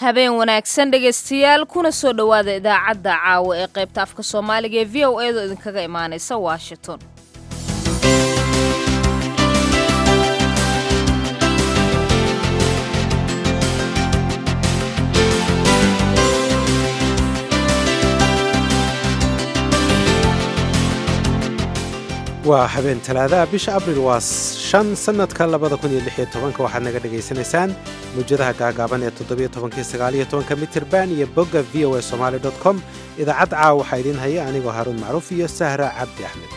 habeen wanaagsan dhegaystayaal kuna soo dhowaada idaacadda caawa ee qaybta afka Soomaaliga ee VOA da idinkaga imaanaysa Washington. waa habeen talaada bisha abriil waa 5 sanadka 2016 waxaad naga dhageysanaysaan mujadaha gaagaaban ee 17-19 mitirban iyo bogga voasomali.com idaacad caawa waxaa idin haya anigoo Haruun Macruuf iyo Sahra Cabdi Axmed.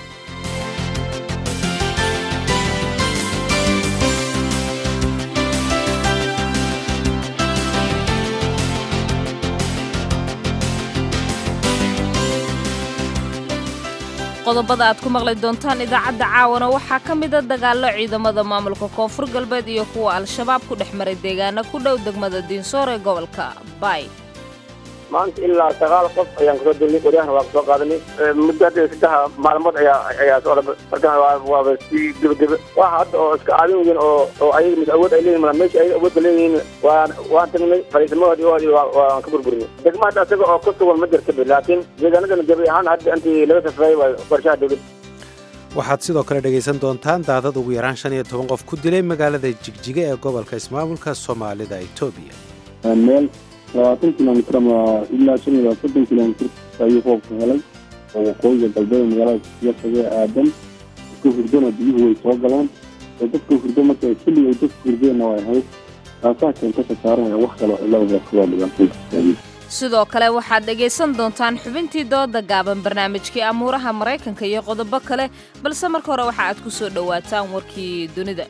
qodobada aad ku maqli doontaan idaacadda caawana waxaa ka mid ah dagaallo ciidamada maamulka Koonfur Galbeed iyo kuwa Al-Shabaab ku dhexmaray deegaano ku dhow degmada Diinsoor ee gobolka Bay. maanta ilaa 9 qof ayaan ku soo dilnay qoryahan waa soo qaadanay muddo 3 maalmood ayaa soo markaan waa si dib waxa hadda oo iska caawin oo ay mid awood ay leeyihiin meesha ay awood leeyihiin waan tagnay fariimahoodii waan ka burburinay degmada asaga oo ku sugan ma jirto laakiin deegaanada jabi ahaan hadda intii laga safray waa qorshaha dawladda. waxaad sidoo kale dhagaysan doontaan daadad ugu yaraan 15 qof ku dilay magaalada Jigjiga ee gobolka Ismaamulka Soomaalida Itoobiya. 20 kilomitir ama ilaa 30 kilomitir ayuu qoobka helay oo waqooyiga galbeed magaalada Jigjiga aadan isku hurdana biyuhu way soo galaan dadku hurdo markay xilli ay dadku hurdeen way ahayd taasoo ka saaraya wax kale oo ilaa waqtiga dhigan. sidoo kale waxaad dhagaysan doontaan xubintii dooda gaaban barnaamijkii amuuraha Mareykanka iyo qodobo kale balse marka hore waxa aad ku soo dhawaataan warkii dunida.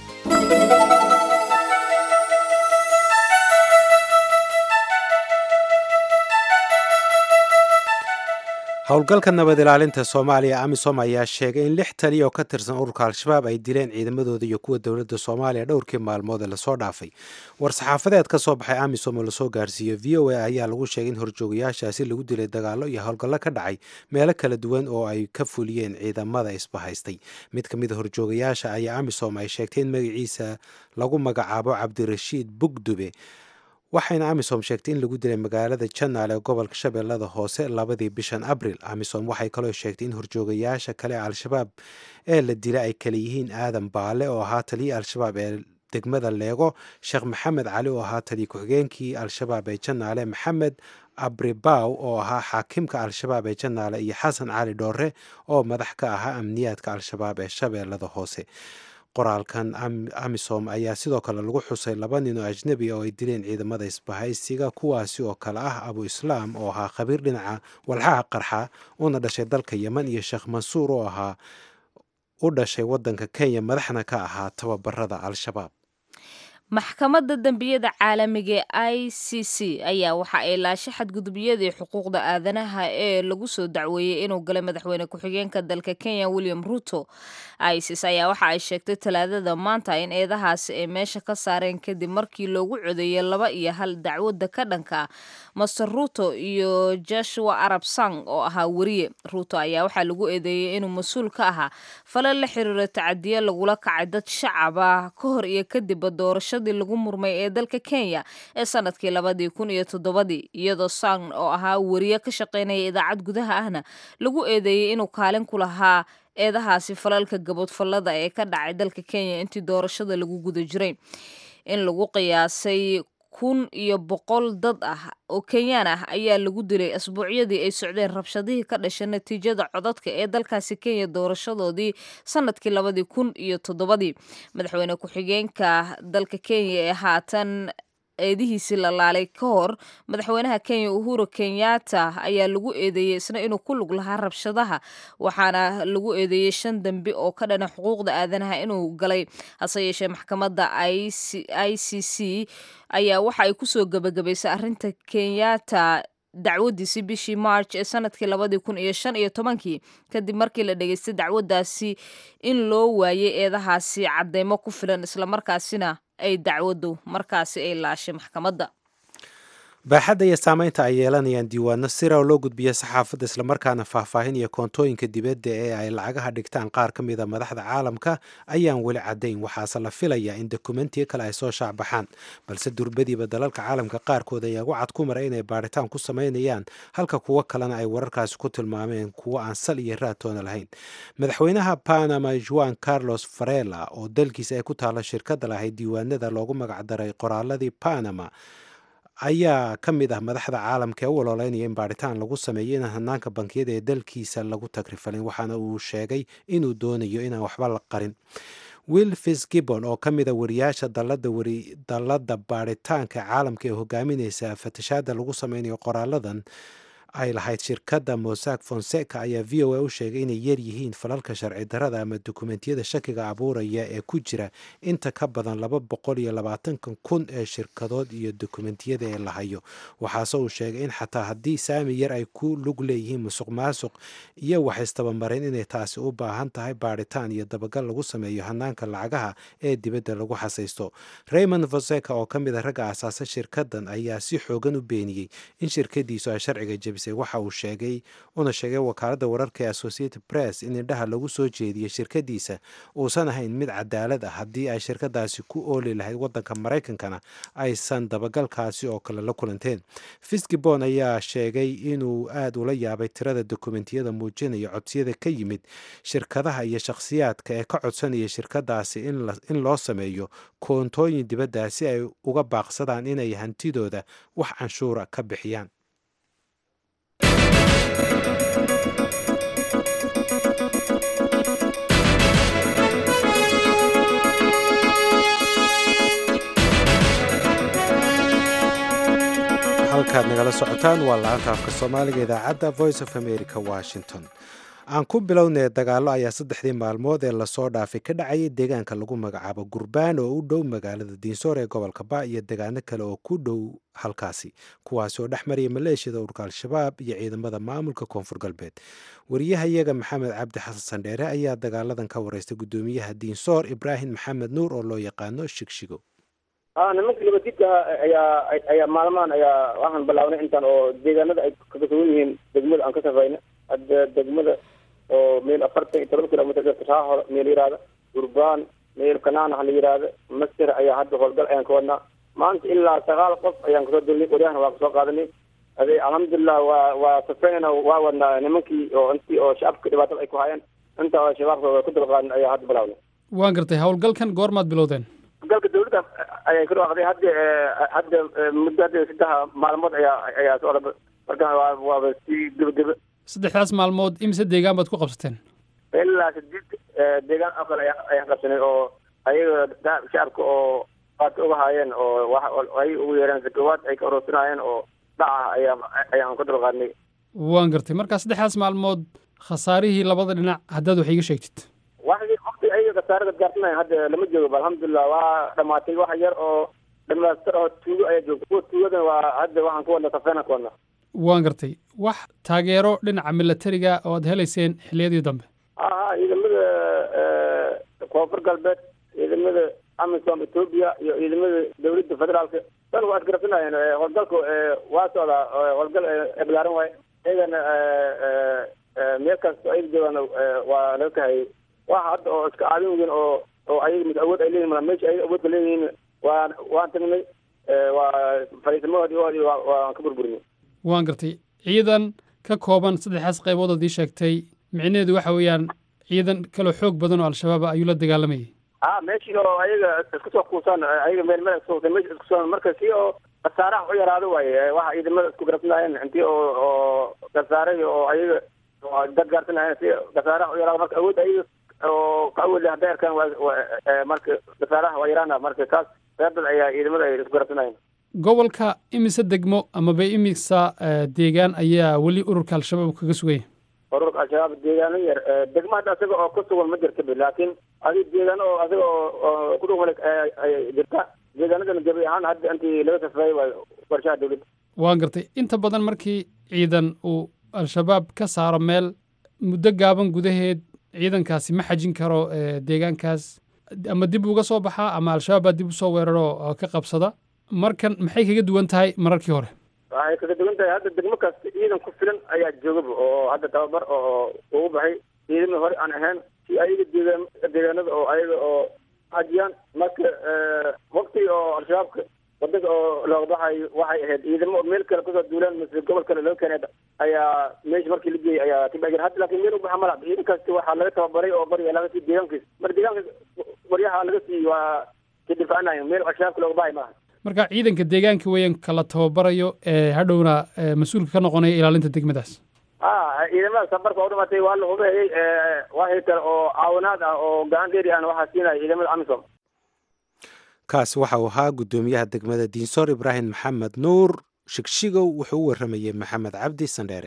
howlgalka nabad ilaalinta Soomaaliya AMISOM ayaa sheegay in 6 taliye oo ka tirsan ururka Al-Shabaab ay dileen ciidamadooda iyo kuwa dawladda Soomaaliya dhowrkii maalmood la soo dhaafay. war-saxaafadeed ka soo baxay AMISOM oo la soo gaarsiiyay VOA ayaa lagu sheegay in horjoogayaashaasi lagu dilay dagaallo iyo howlgallo ka dhacay meelo kala duwan oo ay ka fuliyeen ciidamada isbahaystay. mid ka mid ah horjoogayaasha ayaa AMISOM ay sheegtay in magaciisa lagu magacaabo Cabdirashiid Bugdube waxayna AMISOM sheegtay in lagu dilay magaalada Janaale ee gobolka Shabeellada Hoose 2 bishan Abriil. AMISOM waxay kaloo sheegtay in horjoogayaasha kale Al-Shabaab ee la dilay ay kala yihiin Aadan Baale oo ahaa taliye Al-Shabaab ee degmada Leego, Sheekh Maxamed Cali oo ahaa taliye ku-xigeenkii Al-Shabaab ee Janaale, Maxamed Abribaw oo ahaa xaakimka Al-Shabaab ee Janaale iyo Xasan Cali Dhoore oo madax ka ahaa amniyaadka Al-Shabaab ee Shabeellada Hoose. qoraalkan AMISOM ayaa sidoo kale lagu xusay 2 nin oo ajnabi oo ay dileen ciidamada isbahaysiga kuwaasi oo kale ah Abu Islaam oo ahaa khabiir dhinaca walxaha qarxa una dhashay dalka Yemen iyo Sheekh Mansuur oo ahaa u dhashay wadanka Kenya madaxna ka ahaa tababarada Al-Shabaab. maxkamadda dambiyada caalamiga ee ICC ayaa waxa ay laashay xadgudubiyadii xuquuqda aadanaha ee lagu soo dacweeyay inuu galay madaxweyne ku-xigeenka dalka Kenya William Ruto. ICC ayaa waxa ay sheegtay talaadada maanta in eedahaasi ay meesha ka saareen kadib markii loogu codeeyay 2-1 dacwada ka dhanka Mr. Ruto iyo Joshua Arap Sang oo ahaa wariye. Ruto ayaa waxa lagu eedeeyay inuu mas'uul ka ahaa falal la xiriira tacadiyo lagula kacay dad shacab ah ka hor iyo kadib doorashada lagu murmay ee dalka Kenya ee sanadkii 2007 iyadoo Sang oo ahaa wariye ka shaqeynaya idaacad gudaha ahna lagu eedeeyay inuu kaalin ku lahaa eedahaasi falalka gabadfalada ee ka dhacay dalka Kenya intii doorashada lagu guda jiray. in lagu qiyaasay 1,100 dad ah oo Kenyaan ah ayaa lagu dilay asbuucyadii ay socdeen rabshadihii ka dhashay natiijada codadka ee dalkaasi Kenya doorashadoodii sanadkii 2007. madaxweyne ku-xigeenka dalka Kenya ee haatan eedihiisi la laalay ka hor madaxweynaha Kenya Uhuru Kenyatta ayaa lagu eedeeyay isna inuu ku lug lahaa rabshadaha waxaana lagu eedeeyay 5 dambi oo ka dhana xuquuqda aadanaha inuu galay. hase yeeshee maxkamadda ICC ayaa waxa ay ku soo gabagabaysay arrinta Kenyatta dacwadiisi bishii March ee sanadkii 2015 kadib markii la dhageystay dacwadaasi in loo waayay eedahaasi cadeymo ku filan isla markaasina ay dacwadu markaasi ay laashay maxkamadda. baaxadda iyo saamaynta ay yeelanayaan diiwaano sira oo loo gudbiya saxaafadda islamarkaana faahfaahin iyo koontooyinka dibadda ee ay lacagaha dhigtaan qaar ka mida madaxda caalamka ayaan weli caddayn waxaase la filayaa in dokumentiyo kale ay soo shaacbaxaan balse durbadiiba dalalka caalamka qaarkood ayaa wacad ku maray inay baadhitaan ku samaynayaan halka kuwo kalena ay wararkaasi ku tilmaameen kuwo aan sal iyo raatoona lahayn madaxweynaha panama juan carlos varela oo dalkiisa ay ku taalla shirkadda lahayd diiwaanada loogu magacdaray qoraaladii panama ayaa ka mid ah madaxda caalamka ee u ololeynaya in baadhitaan lagu sameeyo inaan hanaanka bankiyada ee dalkiisa lagu tagrifalin waxaana uu sheegay inuu doonayo inaan waxba la qarin will fitzgibbon oo ka mid a wariyaasha dalladda baadhitaanka caalamka ee hogaaminaysa fatashaada lagu sameynayo qoraaladan ay lahayd shirkadda Mossack Fonseca ayaa VOA u sheegay inay yar yihiin falalka sharci darrada ama dukumentiyada shakiga abuuraya ee ku jira inta ka badan 220,000 ee shirkadood iyo dukumentiyada ee la hayo waxaase uu sheegay in xataa haddii saami yar ay ku lug leeyihiin musuqmaasuq iyo wax istabamarin inay taasi u baahan tahay baadhitaan iyo dabagal lagu sameeyo hanaanka lacagaha ee dibadda lagu xasaysto Raymond Fonseca oo ka mid ah ragga aasaasa shirkaddan ayaa si xoogan u beeniyey in shirkadiisu ay sharciga jebisay waxa uu sheegay wakaaladda wararka ee Associated Press in indhaha lagu soo jeediyey shirkadiisa uusan ahayn mid cadaalad ah haddii ay shirkadaasi ku ooli lahayd waddanka Maraykankana aysan dabagalkaasi oo kale la kulanteen Fitzgibbon ayaa sheegay inuu aad ula yaabay tirada dokumentiyada muujinaya codsiyada ka yimid shirkadaha iyo shakhsiyaadka ee ka codsanaya shirkadaasi in loo sameeyo koontooyin dibadda si ay uga baaqsadaan inay hantidooda wax canshuura ka bixiyaan halkaad nagala socotaan waa laanta afka soomaaliga idaacadda Voice of America Washington aan ku bilownay dagaallo ayaa 3 maalmood ee lasoo dhaafay ka dhacayay deegaanka lagu magacaabo Gurbaan oo u dhow magaalada Dinsore ee gobolka Ba iyo deegaano kale oo ku dhow halkaasi kuwaas oo dhexmaraya maleeshiyada ururka Al-Shabaab iyo ciidamada maamulka Koonfur Galbeed wariyahayaga Maxamed Cabdi Xasan Sandheere ayaa dagaaladan ka wareystay gudoomiyaha Dinsore Ibrahim Maxamed Nuur oo loo yaqaano Shigshigo nimanka labadidka ayaa maalmahan ayaa waxaan bilaabnay intaan oo deegaanada ay kaga sugan yihiin degmada aan ka safayna hadda degmada oo meel 40 kilomitir hor meel yiraahdo Gurbaan meel Kanaana la yiraahdo Masir ayaa hadda howlgal ayaan ka wadnaa maanta ilaa 9 qof ayaan kasoo dilnay qoryahan waa soo qaadanay alxamdulillah waa safayna waa wadnaa nimankii oo intii oo shacabka dhibaatada ay ku hayeen inta oo shabaabka ku dalqaan ayaa hadda bilaabnay waan gartay howlgalkan goormaad bilowdeen galka dawladda ayay ku dhawaaqday hadda muddo 3 maalmood ayaa soo orday marka waa si dibadib 3 maalmood imse deegaan baad ku qabsateen ilaa 8 deegaan aqal ayaa qabsanay oo ayaga shacabka oo qaad uga hayeen oo wax ay ugu yeereen zakawaad ay ka urursanayeen oo dhaca ayaan ku dalqaadnay waan gartay marka 3 maalmood khasaarihii labada dhinac haddaad wax iga sheegtid waqti ay khasaarada gaartay hadda lama joogo alxamdulillah waa dhamaatay wax yar oo dhamaastir oo tuugo ay joogto tuugada waa hadda waxaan ku wadnaa safeena ku wadnaa waan gartay wax taageero dhinaca militariga oo aad helayseen xilliyadii dambe ciidamada Koonfur Galbeed ciidamada Amisom Ethiopia iyo ciidamada dawladda federaalka tan waa isgarabsanayeen howlgalku waa socda howlgal eblaaran waay ayagana meel kasta ay joogaan waa laga kahayay waxa hadda oo iska caawin oo ayaga mid awood ay leeyihiin meesha ay awood leeyihiin waan tagnay waa fariismahoodii waan ka burburinay waan gartay ciidan ka kooban 3 qaybood oo ii sheegtay micnaheedu waxa weeyaan ciidan kale xoog badan oo Al-Shabaab ayuu la dagaalamayay meeshii oo ayaga isku soo kuusan ayaga meel soo meesha isku soo marka si oo khasaaraha u yaraado waaye waxa ciidamada isku garabsanayeen intii oo khasaaray oo ayaga dad gaarsanayeen si khasaaraha u yaraado marka awood ayaga oo ka awood leh deerkan marka khasaaraha waa yaraana marka kaas dad ayaa ciidamada ay isku garabsanayeen gobolka imise degmo ama bay imisa deegaan ayaa wali ururka Al-Shabaab kaga sugay ururka Al-Shabaab deegaan yar degmada asaga oo ku sugan ma jirto laakiin adii deegaan oo asaga oo ku dhumal ay jirta deegaanada jabi ahaan hadda intii laga safray waa qorshaha dawladda waan gartay inta badan markii ciidan uu Al-Shabaab ka saaro meel muddo gaaban gudaheed ciidankaasi ma xajin karo deegaankaas ama dib uga soo baxa ama Al-Shabaab dib u soo weeraro oo ka qabsada markan maxay kaga duwan tahay mararkii hore waxay kaga duwan tahay hadda degmo kasta ciidan ku filan ayaa joogaba oo hadda tababar oo ugu baxay ciidamada hore aan ahayn si ayaga deegaanada oo ayaga oo hajiyaan marka waqti oo al-shabaabka wadanka oo looga baxayo waxay ahayd ciidamo meel kale kusoo duulaan mise gobol kale loo keenay ayaa meesha markii la geeyay ayaa kibaagan hadda laakiin meel u baxa malaha ciidan kasta waxaa laga tababaray oo bariya laga sii deegaankiisa marka deegaanka baryaha laga sii waa ka difaacanayo meel al-shabaabka looga baxay maaha marka ciidanka deegaanka weeyaan kala tababarayo hadhowna mas-uulka ka noqonaya ilaalinta degmadaas ciidamada safarka oo dhamatay waa la hubeeyey waxay kale oo caawinaad ah oo gacan dheeri ahna waxaa siinaya ciidamada amisom kaasi waxa uu ahaa guddoomiyaha degmada diinsoor ibraahim maxamed nuur shigshigow wuxuu u warramayey maxamed cabdi sandheere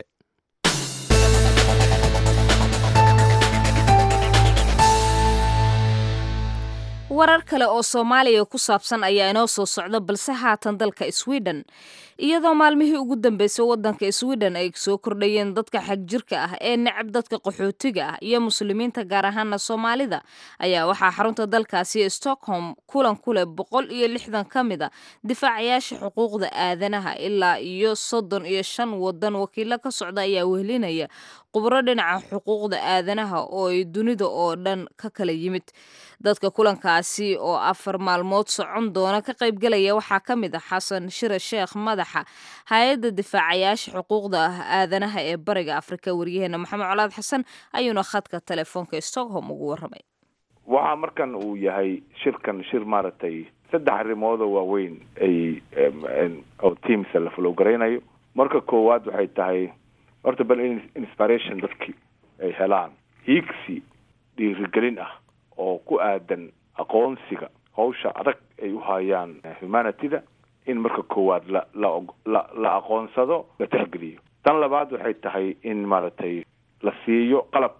warar kale oo Soomaaliya ku saabsan ayaa inoo soo socda balse haatan dalka Sweden iyadoo maalmihii ugu dambeysay wadanka Sweden ay soo kordhayeen dadka xag jirka ah ee necab dadka qaxootiga ah iyo muslimiinta gaar ahaan Soomaalida ayaa waxaa xarunta dalkaasi Stockholm kulan kule 160 kamida difaacayaasha xuquuqda aadanaha ilaa iyo 35 wadan wakiilo ka socda ayaa wehelinaya khubaro dhinaca xuquuqda aadanaha oo ay dunida oo dhan ka kala yimid dadka kulankaasi oo 4 maalmood socon doona ka qayb galaya waxaa kamid ah Xasan Shire Sheekh madaxa hay'adda difaacayaasha xuquuqda aadanaha ee bariga Afrika wariyaheena Maxamed Colaad Xasan ayuuna khadka telefoonka Stockholm ugu warramay waxa markan uu yahay shir maartay 3 arrimood oo waaweyn ay oo teams la follow gareynayo marka koowaad waxay tahay horta bal inspiration dadkii ay helaan higsi dhiirigelin ah oo ku aadan aqoonsiga hawsha adag ay u hayaan humanity-da in marka koowaad la aqoonsado la tixgeliyo tan labaad waxay tahay in maaragtay la siiyo qalab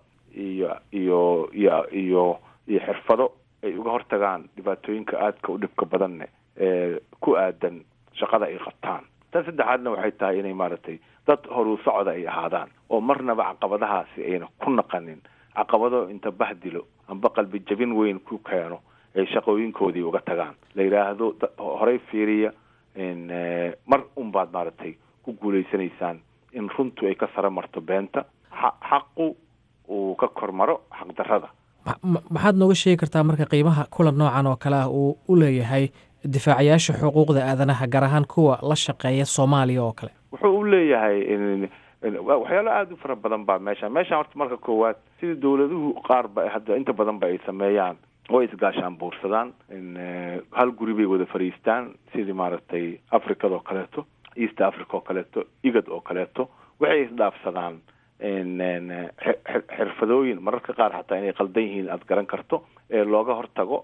iyo xirfado ay uga hortagaan dhibaatooyinka aadka u dhibka badan ee ku aadan shaqada ay qabtaan tan saddexaadna waxay tahay inay maaragtay dad horu socda ay ahaadaan oo marnaba caqabadahaasi ayna ku naqanin caqabado inta bahdilo amba qalbi jabin weyn ku keeno ay shaqooyinkoodii uga tagaan la yiraahdo horey fiiriya in mar baad maaragtay ku guuleysanaysaan in runtu ay ka sara marto beenta xaqu uu ka kormaro xaq darrada maxaad nooga sheegi kartaa marka qiimaha kulan noocan oo kale ah uu u leeyahay difaacayaasha xuquuqda aadanaha gaar ahaan kuwa la shaqeeya Soomaaliya oo kale wuxuu u leeyahay waxyaalo aad u fara badan baa meesha horta marka koowaad sida dawladuhu qaar ba hadda inta badan ba ay sameeyaan oo isgaashaan buursadaan hal guri bay wada fariistaan sidii maaragtay Afrikada oo kaleeto East Africa oo kaleeto IGAD oo kaleeto waxay isdhaafsadaan xirfadooyin mararka qaar xataa inay qaldan yihiin aad garan karto ee looga hortago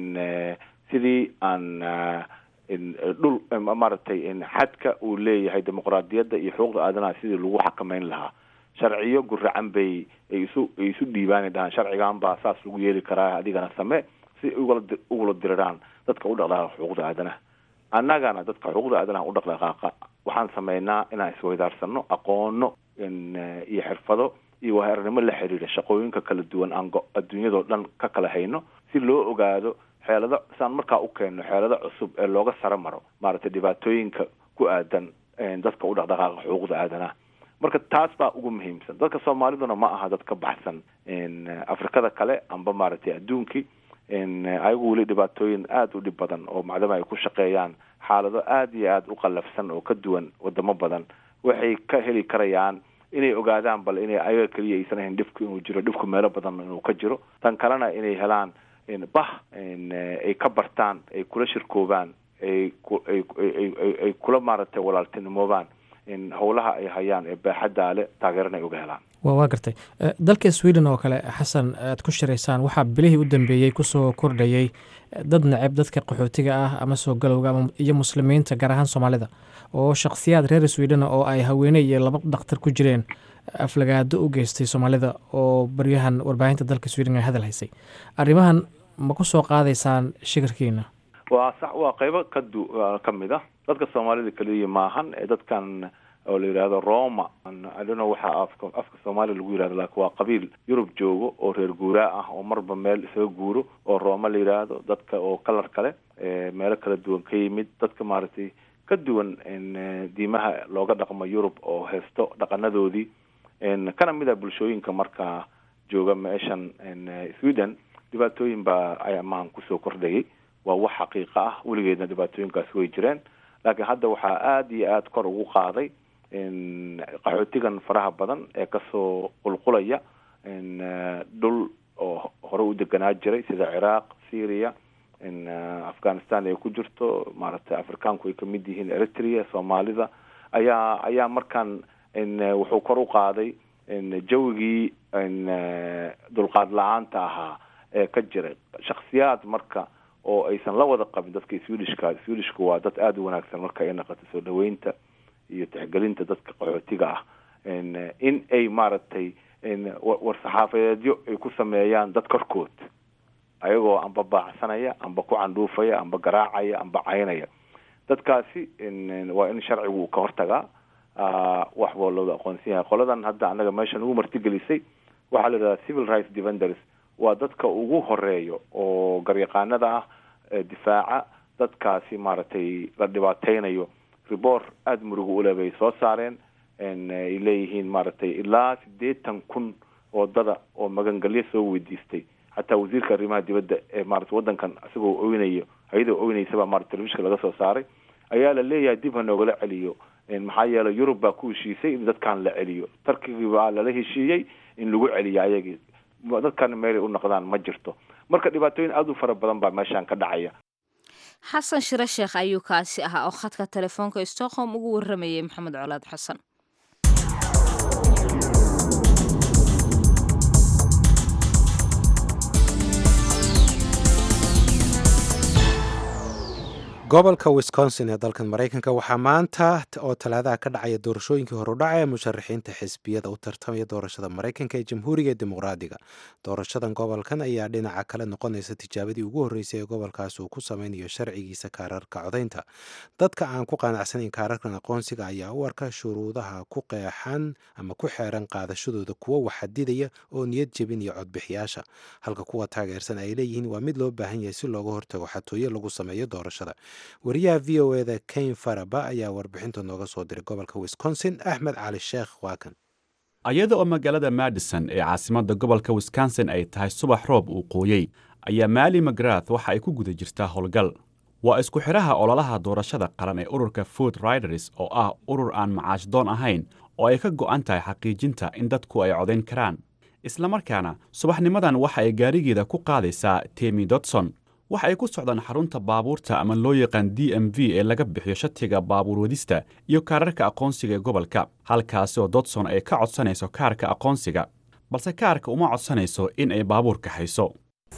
sidii aan dhul maaragtay xadka uu leeyahay dimuqraadiyadda iyo xuquuqda aadanaha sidii lagu xakameyn lahaa sharciyo guracan bay isu dhiibaan dhahan sharcigan baa saas lagu yeeli karaa adigana samee si ugula diriraan dadka u dhaqdhaqaaqa xuquuqda aadanaha annagana dadka xuquuqda aadanaha u dhaqdhaqaaqa waxaan sameynaa inaan isweydaarsano aqoono iyo xirfado iyo waarinimo la xiriira shaqooyinka kala duwan aan adduunyadoo dhan ka kala hayno si loo ogaado xeelado saan markaa u keeno xeelado cusub ee looga sara maro maaragtay dhibaatooyinka ku aadan dadka u dhaqdhaqaaqa xuquuqda aadanaha marka taas baa ugu muhiimsan dadka Soomaaliduna ma aha dad ka baxsan Afrikada kale amba maaragtay adduunkii ayagu weli dhibaatooyin aad u dhib badan oo macdama ay ku shaqeeyaan xaalado aad iyo aad u qalafsan oo ka duwan wadamo badan waxay ka heli karayaan inay ogaadaan bal inay ayaga kaliya aysan ahayn dhibku inuu jiro dhibku meelo badan inuu ka jiro tan kalena inay helaan ay ka bartaan ay kula shirkoobaan ay kula maaragtay walaaltinimoobaan howlaha ay hayaan ee baaxadda leh taageerana ay uga helaan waa gartay dalka Sweden oo kale Xasan aad ku shiraysaan waxaa bilihii u dambeeyay ku soo kordhayay dad necab dadka qaxootiga ah ama soo galowga iyo muslimiinta gaar ahaan Soomaalida oo shakhsiyaad reer Sweden oo ay haweeney iyo laba dhakhtar ku jireen aflagaado u geystay Soomaalida oo baryahan warbaahinta dalka Sweden ay hadal haysay arrimahan ma ku soo qaadaysaan shirkiina waa sax waa qayb ka mid ah dadka Soomaalida kaliya maahan ee dadkan oo la yiraahdo Roma aduna waxa afka Soomaali lagu yiraahdo laakiin waa qabiil Yurub joogo oo reer guuraa ah oo marba meel isaga guuro oo Roma la yiraahdo dadka oo kalar kale meelo kala duwan ka yimid dadka maaragtay ka duwan diimaha looga dhaqmo Yurub oo haysto dhaqanadoodii kana mid ah bulshooyinka markaa jooga meeshan Sweden dhibaatooyin baa ayaan kusoo kordhayay waa wax xaqiiqo ah weligeedna dhibaatooyinkaas way jireen laakiin hadda waxaa aad iyo aad kor ugu qaaday qaxootigan faraha badan ee kasoo qulqulaya dhul oo hore u deganaa jiray sida Ciraaq, Syria, Afghanistan ay ku jirto maaragtay Afrikaanku ay kamid yihiin Eritrea, Soomaalida ayaa markaan wuxuu kor u qaaday jawigii dulqaad la-aanta ahaa ee ka jiray shakhsiyaad marka oo aysan la wada qabin dadka Swedishku waa dad aad u wanaagsan marka ay noqoto soo dhaweynta iyo tixgelinta dadka qaxootiga ah in ay maaragtay war saxaafadeedyo ay ku sameeyaan dad korkood ayagoo amba baacsanaya amba ku candhuufaya amba garaacaya amba caynaya dadkaasi waa in sharcigu ka hortagaa wax walba aqoonsan yahay qoladan hadda anaga meeshan ugu martigelisay waxaa la yidhahdaa civil rights defenders waa dadka ugu horeeyo oo garyaqaanada ah difaaca dadkaasi maaragtay la dhibaateynayo report aad murugo u leh bay soo saareen ay leeyihiin maaragtay ilaa 80,000 oo dada oo magangalyo soo weydiistay xataa wasiirka arrimaha dibadda ee maaragtay wadankan asagoo oynayo ayadoo oynaysaba maaragtay telefishinka laga soo saaray ayaa la leeyahay dib ha noogala celiyo maxaa yeelay Yurub baa ku heshiisay in dadkan la celiyo Turkiga baa lala heshiiyey in lagu celiyo ayagii dadkan meel u noqdaan ma jirto marka dhibaatooyin aad u fara badan baa meeshan ka dhacaya xasan shire sheekh ayuu kaasi ahaa oo khadka telefoonka Stockholm ugu waramayay Maxamed Colaad Xasan gobolka Wisconsin ee dalkan Mareykanka waxaa maanta oo talaadaha ka dhacaya doorashooyinkii hore u dhacay musharaxiinta xisbiyada u tartamaya doorashada Mareykanka ee Jamhuuriga ee Dimuqraadiga. Doorashadan gobolkan ayaa dhinaca kale noqonaysa tijaabadii ugu horeysay ee gobolkaas uu ku sameynayo sharcigiisa kaararka codaynta. Dadka aan ku qanacsanayn kaararkan aqoonsiga ayaa u arka shuruudaha ku qeexan ama ku xeeran qaadashadooda kuwa wax xadidaya oo niyad jebinaya codbixiyaasha, halka kuwa taageersan ay leeyihiin waa mid loo baahan yahay si looga hortago xatooyo lagu sameeyo doorashada. wariyaha VOA-da Kane Faraba ayaa warbixinta nooga soo diray gobolka Wisconsin. Axmed Cali Sheekh waa kan. ayada oo magaalada Madison ee caasimadda gobolka Wisconsin ay tahay subax roob uu qooyay ayaa Mali McGrath waxa ay ku guda jirtaa howlgal. waa isku xiraha ololaha doorashada qaran ee ururka Food Riders oo ah urur aan macaash doon ahayn oo ay ka go'an tahay xaqiijinta in dadku ay codayn karaan. isla markaana subaxnimadan waxa ay gaarigeeda ku qaadaysaa Tammy Dodson. waxa ay ku socdaan xarunta baabuurta ama loo yaqaan DMV ee laga bixiyo shatiga baabuur wadista iyo kaararka aqoonsiga ee gobolka, halkaas oo Dodson ay ka codsanayso kaarka aqoonsiga, balse kaarka uma codsanayso in ay baabuurka hayso.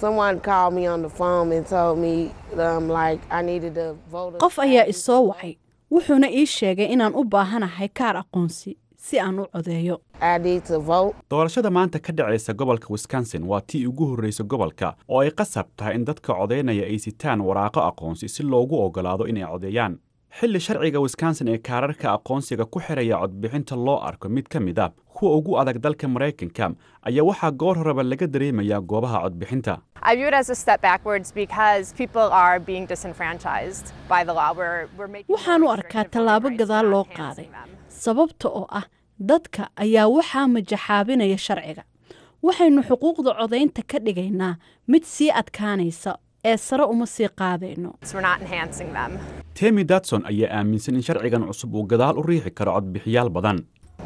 qof ayaa isoo wacay wuxuuna ii sheegay inaan u baahanahay kaar aqoonsi si aan u codeeyo. doorashada maanta ka dhacaysa gobolka Wisconsin waa tii ugu horreysa gobolka oo ay qasab tahay in dadka codeynaya ay sitaan waraaqo aqoonsi si loogu ogolaado inay codeeyaan. xilli sharciga Wisconsin ee kaararka aqoonsiga ku xiraya codbixinta loo arko mid ka mid ah kuwa ugu adag dalka Mareykanka ayaa waxaa goor horeba laga dareemayaa goobaha codbixinta. waxaan u arkaa tallaabo gadaal loo qaaday sababta oo ah dadka ayaa waxaa majaxaabinaya sharciga. waxaynu xuquuqda codaynta ka dhigaynaa mid sii adkaanaysa ee sare uma sii qaadayno. Tammy Dodson ayaa aaminsan in sharcigan cusub uu gadaal u riixi karo codbixiyaal badan.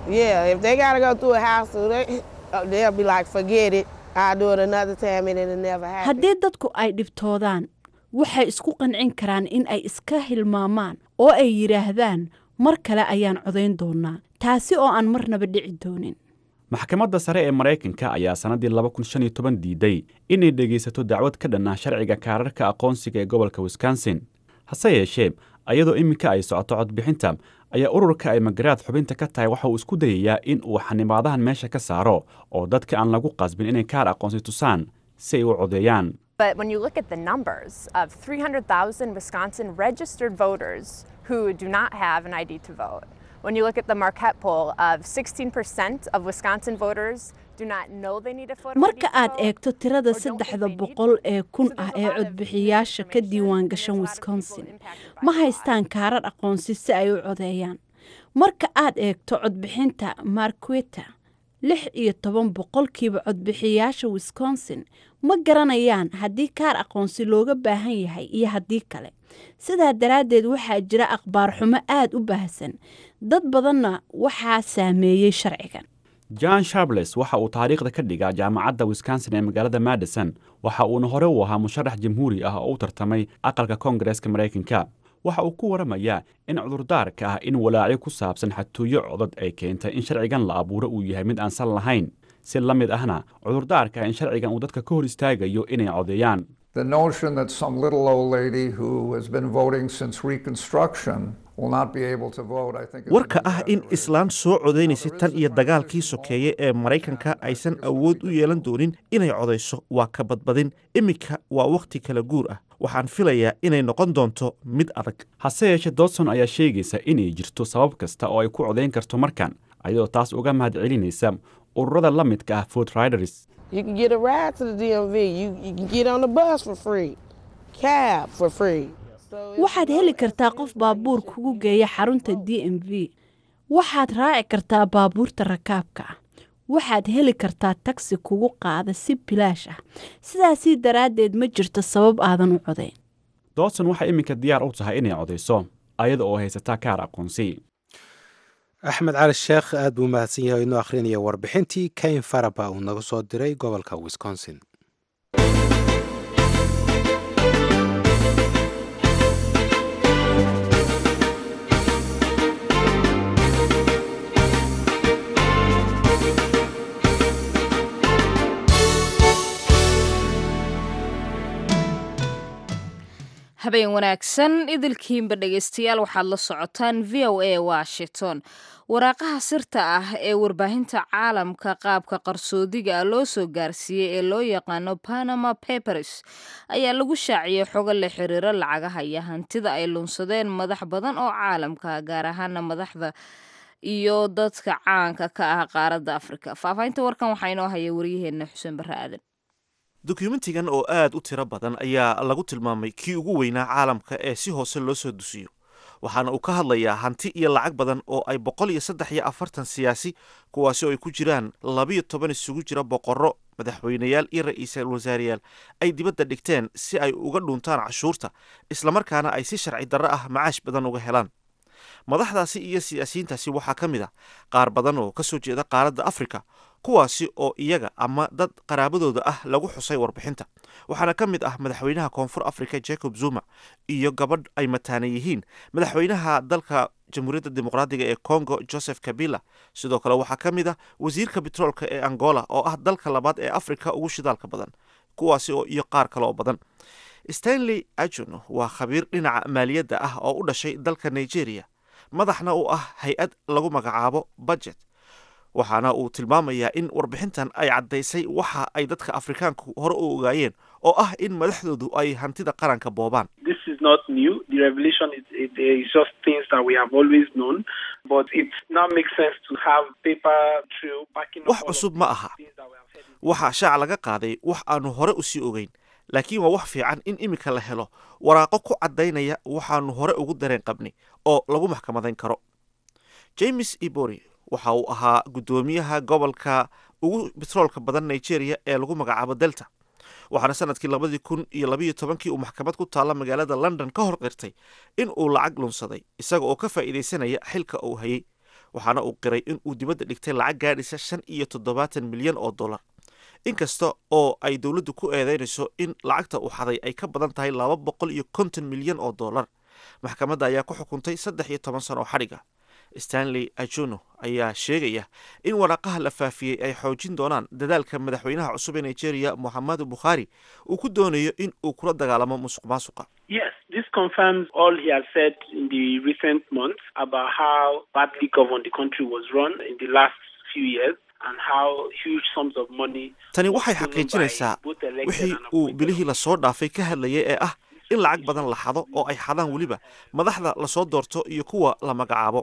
haddii dadku ay dhibtoodaan waxay isku qancin karaan in ay iska hilmaamaan oo ay yidhaahdaan mar kale ayaan codayn doonaa, taasi oo aan marnaba dhici doonin. maxkamadda sare ee Mareykanka ayaa sanadii 2015 diiday inay dhegaysato dacwad ka dhan ah sharciga kaararka aqoonsiga ee gobolka Wisconsin. hase yeeshee ayadoo iminka ay socoto codbixinta ayaa ururka ay McGrath xubinta ka tahay waxa uu isku dayayaa in uu xanimaadahan meesha ka saaro oo dadka aan lagu qasbin inay kaar aqoonsi tusaan si ay u codeeyaan. But when you look at the numbers of 300,000 Wisconsin registered voters who do not have an ID to vote, when you look at the Marquette poll of 16% of Wisconsin voters marka aad eegto tirada 300,000 ee codbixiyaasha ka diiwaan gashan Wisconsin ma haystaan kaarar aqoonsi si ay u codeeyaan. marka aad eegto codbixinta Marquetta 16% codbixiyaasha Wisconsin ma garanayaan haddii kaar aqoonsi looga baahan yahay iyo haddii kale. sidaa daraaddeed waxaa jira akhbaar xumo aad u baahsan, dad badanna waxaa saameeyey sharcigan. john sharbles waxa uu taariikhda ka dhigaa jaamacadda Wisconsin ee magaalada Madison, waxa uuna hore u ahaa musharax jamhuuri ah oo u tartamay aqalka Koongareeska Mareykanka. waxa uu ku waramayaa in cudurdaarka ah in walaacyo ku saabsan xatooyo codad ay keentay in sharcigan la abuuro uu yahay mid aan sal lahayn, si la mid ahna cudurdaarka in sharcigan uu dadka ka hor istaagayo inay codeeyaan. The notion that some little old lady who has been voting since Reconstruction will not be able to vote, I think. warka ah in islaan soo codeynaysa tan iyo dagaalkii sokeeye ee Mareykanka aysan awood u yeelan doonin inay codeyso waa ka badbadin. iminka waa waqti kala guur ah, waxaan filayaa inay noqon doonto mid adag. hase yeeshee Dodson ayaa sheegaysa inay jirto sabab kasta oo ay ku codeyn karto markan, ayadoo taas uga mahad celinaysa ururada la midka ah Vote Riders. You can get a ride to the DMV. You can get on the bus for free, cab for free. waxaad heli kartaa qof baabuur kugu geeya xarunta DMV. waxaad raaci kartaa baabuurta rakaabka ah. waxaad heli kartaa taksi kugu qaada si bilaash ah. sidaasii daraaddeed ma jirto sabab aadan u codeyn. Dodson waxa iminka diyaar u tahay inay codeyso ayada oo haysataa kaar aqoonsi. axmed cali sheekh aad buu mahadsan yahay inuu akhrinaya warbixintii Kane Faraba uu naga soo diray gobolka Wisconsin. habeen wanaagsan idilkiinba dhegaystayaal waxaad la socotaan VOA Washington. waraaqaha sirta ah ee warbaahinta caalamka qaabka qarsoodiga ah loo soo gaarsiiyey ee loo yaqaano Panama Papers ayaa lagu shaaciyey xogo la xiriira lacagaha iyo hantida ay lunsadeen madax badan oo caalamka, gaar ahaana madaxda iyo dadka caanka ka ah qaaradda Afrika. faafahinta warkan waxaa inoo haya waryaheena Xuseen Barre Aadan. dokumentigan oo aad u tiro badan ayaa lagu tilmaamay kii ugu weynaa caalamka ee si hoose loo soo dusiyo, waxaana uu ka hadlayaa hanti iyo lacag badan oo ay 143 siyaasi, kuwaasi oo ay ku jiraan 12 isugu jira boqorro, madaxweynayaal iyo ra'iisul wasaarayaal ay dibadda dhigteen si ay uga dhuntaan cashuurta, islamarkaana ay si sharci darro ah macaash badan uga helaan. madaxdaasi iyo siyaasiyiintaasi waxaa ka mid ah qaar badan oo ka soo jeeda qaaradda Afrika, kuwaasi oo iyaga ama dad qaraabadooda ah lagu xusay warbixinta. waxaana ka mid ah madaxweynaha Koonfur Afrika Jacob Zuma iyo gabadh ay mataana yihiin madaxweynaha dalka Jamhuuriyadda Dimuqraadiga ee Congo Joseph Kabila. sidoo kale waxaa ka mid ah wasiirka petroolka ee Angola oo ah dalka labaad ee Afrika ugu shidaalka badan, kuwaasi oo iyo qaar kale oo badan. Stanley Ajono waa khabiir dhinaca maaliyadda ah oo u dhashay dalka Nigeria, madaxna u ah hay-ad lagu magacaabo Budget. waxaana uu tilmaamayaa in warbixintan ay caddaysay waxa ay dadka Afrikaanku hore u ogaayeen oo ah in madaxdoodu ay hantida qaranka boobaan. This is not new. The revelation is just things that we have always known, but it now makes sense to have paper trail backing up. wax cusub ma aha. waxaa shaac laga qaaday wax aanu hore u sii ogeyn, laakiin waa wax fiican in imika la helo waraaqo ku caddaynaya waxaanu hore ugu dareen qabnay oo lagu maxkamadayn karo. James Ibori waxa uu ahaa gudoomiyaha gobolka ugu petroolka badan Nigeria ee lagu magacaabo Delta, waxaana sanadkii 2012 uu maxkamad ku taala magaalada London ka hor qirtay in uu lacag lunsaday isaga oo ka faa'iideysanaya xilka uu hayay. waxaana uu qiray in uu dibadda dhigtay lacag gaadhaysa 75 milyan oo dollar, inkasta oo ay dowladdu ku eedeynayso in lacagta uu xaday ay ka badan tahay 250 milyan oo dollar. maxkamadda ayaa ku xukuntay 13 sano oo xadhiga. Stanley Ajono ayaa sheegaya in waraaqaha la faafiyey ay xoojin doonaan dadaalka madaxweynaha cusub ee Nigeria Muhammadu Buhari uu ku doonayo in uu kula dagaalamo musuqmaasuqa. Yes, this confirms all he has said in the recent months about how badly governed the country was run in the last few years and how huge sums of money. Tani waxay xaqiijinaysaa wixii uu bilihii la soo dhaafay ka hadlayay ee ah in lacag badan la xado oo ay xadaan weliba madaxda la soo doorto iyo kuwa la magacaabo.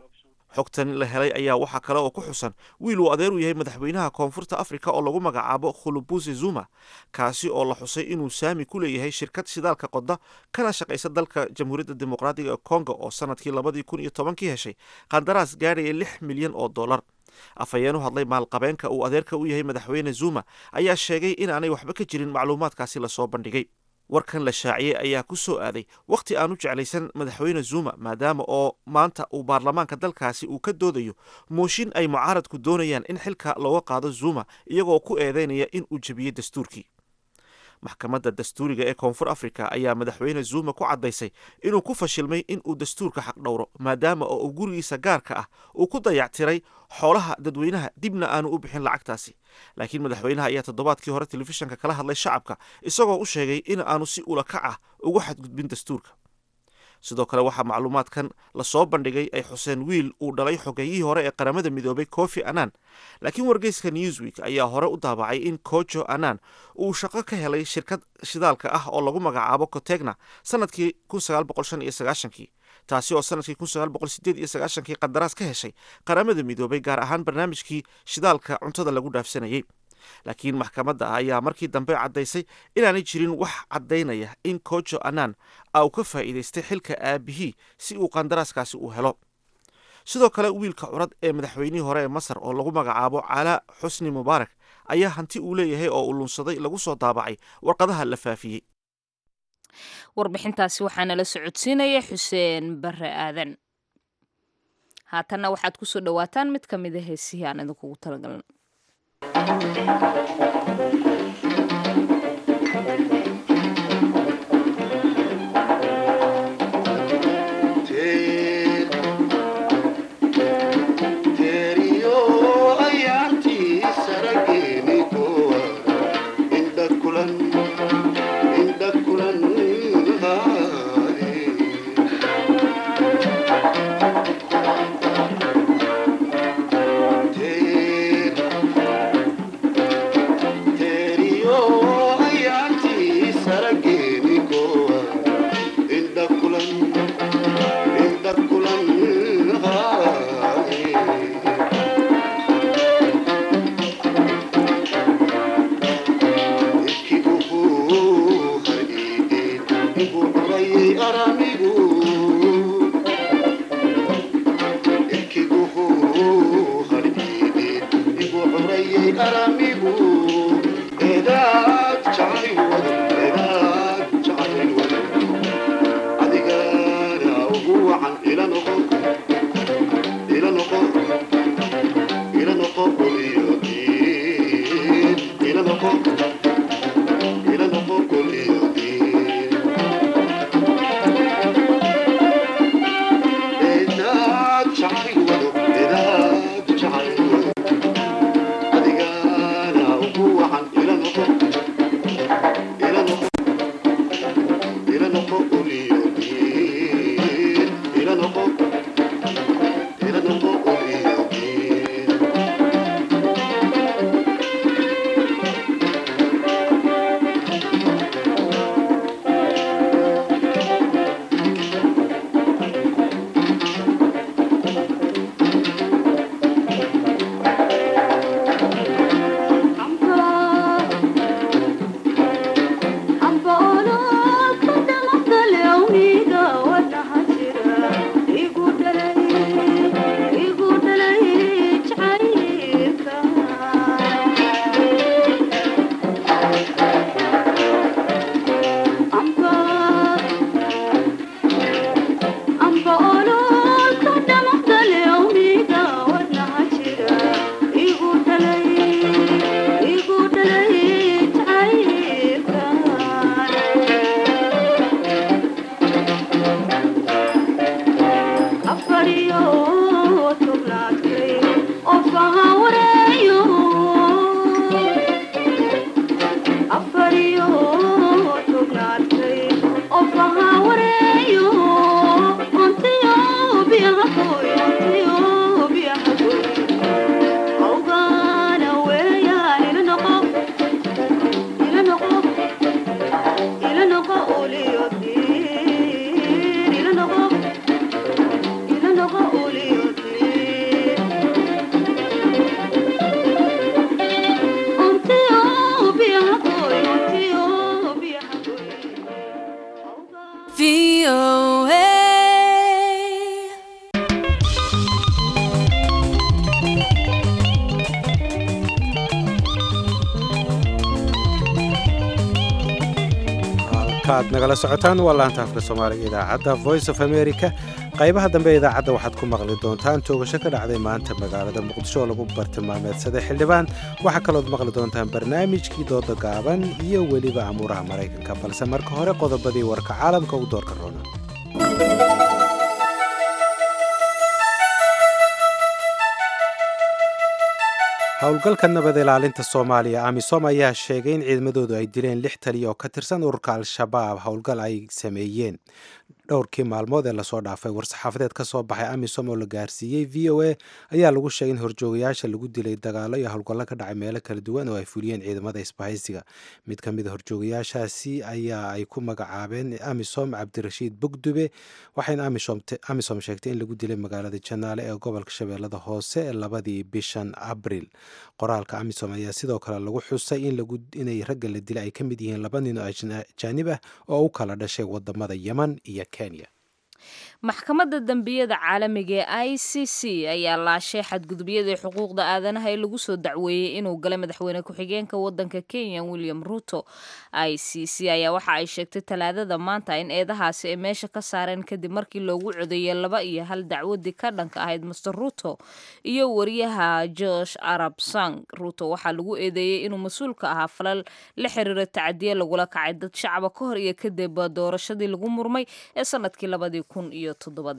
xogtan la helay ayaa waxaa kale oo ku xusan wiil uu adeer u yahay madaxweynaha koonfurta afrika oo lagu magacaabo khulubusi zuma kaasi oo la xusay inuu saami ku leeyahay shirkad shidaalka qoda kana shaqaysa dalka jamhuuriyadda dimuqraadiga ee kongo oo sanadkii 2010 heshay qandaraas gaadhaya $6 milyan. afhayeen u hadlay maalqabeenka uu adeerka u yahay madaxweyne zuma ayaa sheegay inaanay waxba ka jirin macluumaadkaasi lasoo bandhigay. warkan la shaaciyey ayaa ku soo aaday wakhti aanu jeclaysan madaxweyne zuma maadaama oo maanta uu baarlamaanka dalkaasi uu ka doodayo mooshin ay mucaaradku doonayaan in xilka looga qaado zuma iyagoo ku eedeynaya in uu jebiyey dastuurkii. maxkamadda dastuuriga ee koonfur afrika ayaa madaxweyne zuma ku caddaysay inuu ku fashilmay in uu dastuurka xaqdhowro maadaama oo uu gurigiisa gaarka ah uu ku dayactiray xoolaha dadweynaha dibna aanu u bixin lacagtaasi. laakiin madaxweynaha ayaa toddobaadkii hore telefishanka kala hadlay shacabka isagoo u sheegay in aanu si ula kac ah ugu xadgudbin dastuurka. sidoo kale waxaa macluumaadkan lasoo bandhigay ay xuseen wiil uu dhalay xogeyihii hore ee qaramada midoobay Kofi Annan, laakiin wargeyska Newsweek ayaa hore u daabacay in Kojo Annan uu shaqo ka helay shirkad shidaalka ah oo lagu magacaabo Cotegna sanadkii 1995 taasi oo sanadkii 1998 qandaraas ka heshay qaramada midoobay gaar ahaan barnaamijkii shidaalka cuntada lagu dhaafsanayay. laakiin maxkamadda ayaa markii dambe caddaysay inaanay jirin wax caddaynaya in Kojo Annan uu ka faa'iidaystay xilka aabihii si uu qandaraaskaasi u helo. sidoo kale wiilka curad ee madaxweynihii hore ee Masar oo lagu magacaabo Cala Xusni Mubaarak ayaa hanti uu leeyahay oo uu lunsaday lagu soo daabacay warqadaha la faafiyey. warbixintaasi waxaana la socodsiinaya Xuseen Barre Aadan. haatanna waxaad ku soo dhawaataan mid ka mid ah heesihii aan idinkugu talagalnay. VOA. halkaad nagala socotaan waa laanta afka soomaaliga idaacadda voice of america qaybaha dambe ee idaacadda waxaad ku maqli doontaan toogasho ka dhacday maanta magaalada muqdisho oo lagu bartilmaameedsaday xildhibaan waxaa kalood maqli doontaan barnaamijkii dooda gaaban iyo weliba amuuraha maraykanka balse marka hore qodobadii warka caalamka u doorka roona. howlgalka nabad ilaalinta soomaaliya amisom ayaa sheegay in ciidamadoodu ay dileen 6 taliya oo ka tirsan ururka al-shabaab howlgal ay sameeyeen dhowrkii maalmood ee lasoo dhaafay war-saxaafadeed ka soo baxay amisom oo la gaarsiiyey v o a ayaa lagu sheegay in horjoogayaasha lagu dilay dagaalo iyo howlgallo ka dhacay meelo kala duwan oo ay fuliyeen ciidamada isbahaysiga mid ka mid a horjoogayaashaasi ayaa ay ku magacaabeen amisom cabdirashiid bugdube waxayna amisom sheegtay in lagu dilay magaalada janaale ee gobolka shabeellada hoose ee 2 bishan abril qoraalka amisom ayaa sidoo kale lagu xusay inay ragga la dilay ay ka mid yihiin 2 nin oo ajaanib ah oo u kala dhashay wadamada yemen iyo kenya. maxkamadda dambiyada caalamiga ee i c c ayaa laashay xadgudubyadii xuquuqda aadanaha ee lagu soo dacweeyey inuu galay madaxweyne ku-xigeenka wadanka kenya william ruto. i c c ayaa waxa ay sheegtay talaadada maanta in eedahaasi ay meesha ka saareen kadib markii loogu codeeyey 2-1 dacwadii ka dhanka ahayd master ruto iyo wariyaha josh arab sang. ruto waxaa lagu eedeeyey inuu mas-uul ka ahaa falal la xiriira tacadiye lagula kacay dad shacaba ka hor iyo kadib doorashadii lagu murmay ee sanadkii 2017.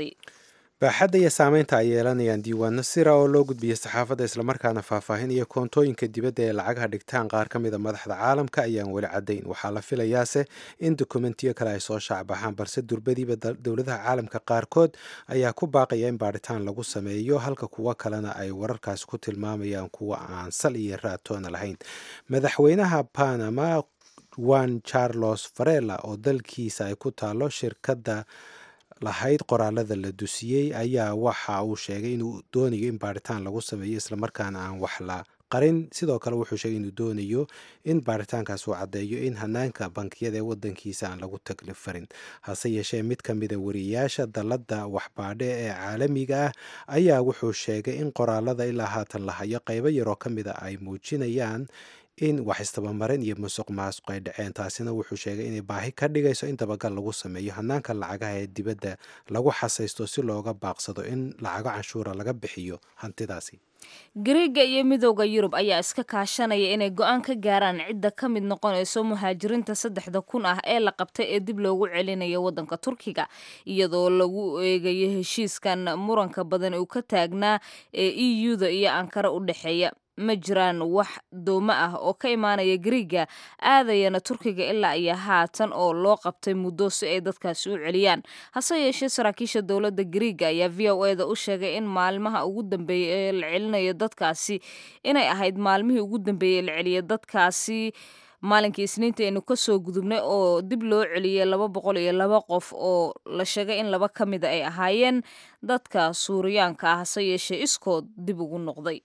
baaxadda iyo saameynta ay yeelanayaan diiwaano sira oo loo gudbiyey saxaafadda islamarkaana faahfaahin iyo koontooyinka dibadda ee lacagaha dhigtaan qaar ka mida madaxda caalamka ayaan weli caddayn. waxaa la filayaase in dokumentiyo kale ay soo shaacbaxaan balse durbadiiba dowladaha caalamka qaarkood ayaa ku baaqaya in baadhitaan lagu sameeyo halka kuwo kalena ay wararkaas ku tilmaamayaan kuwa aan sal iyo raatoona lahayn. madaxweynaha panama juan carlos varela oo dalkiisa ay ku taalo shirkadda lahayd qoraalada la dusiyey ayaa waxa uu sheegay inuu doonayo in baaritaan lagu sameeyo islamarkaana aan wax la qarin. sidoo kale wuxuu sheegay inuu doonayo in baaritaankaas uu caddeeyo in hanaanka bankiyada ee wadankiisa aan lagu taklifarin. hase yeeshee mid ka mida wariyayaasha dalladda waxbaadhe ee caalamiga ah ayaa wuxuu sheegay in qoraalada ilaa haatan la hayo qaybo yaroo ka mida ay muujinayaan in wax istabamarin iyo musuq maasuq ay dhaceen. taasina wuxuu sheegay inay baahi ka dhigayso in dabagal lagu sameeyo hanaanka lacagaha ee dibadda lagu xasaysto si looga baaqsado in lacago canshuura laga bixiyo hantidaasi. Gariiga iyo midowda Yurub ayaa iska kaashanaya inay go'aan ka gaaraan cidda ka mid noqonayso muhaajiriinta 3,000 ah ee la qabtay ee dib loogu celinayo wadanka Turkiga iyadoo lagu eegayo heshiiskan muranka badan uu ka taagnaa ee EU-da iyo Ankara u dhaxeeya. ma jiraan wax doomo ah oo ka imaanaya Gariiga aadayana Turkiga ilaa iyo haatan oo loo qabtay muddo si ay dadkaasi u celiyaan. hase yeeshee saraakiisha dowladda Gariiga ayaa VOA-da u sheegay in maalmaha ugu dambeeyay ee la celinayo dadkaasi inay ahayd maalmihii ugu dambeeyay la celiyo dadkaasi maalinkii Isniinta aynu ka soo gudubnay oo dib loo celiyay 202 qof oo la sheegay in 2 ka mid ay ahaayeen dadka Suuriyaanka ah hase yeeshee iskood dib ugu noqday.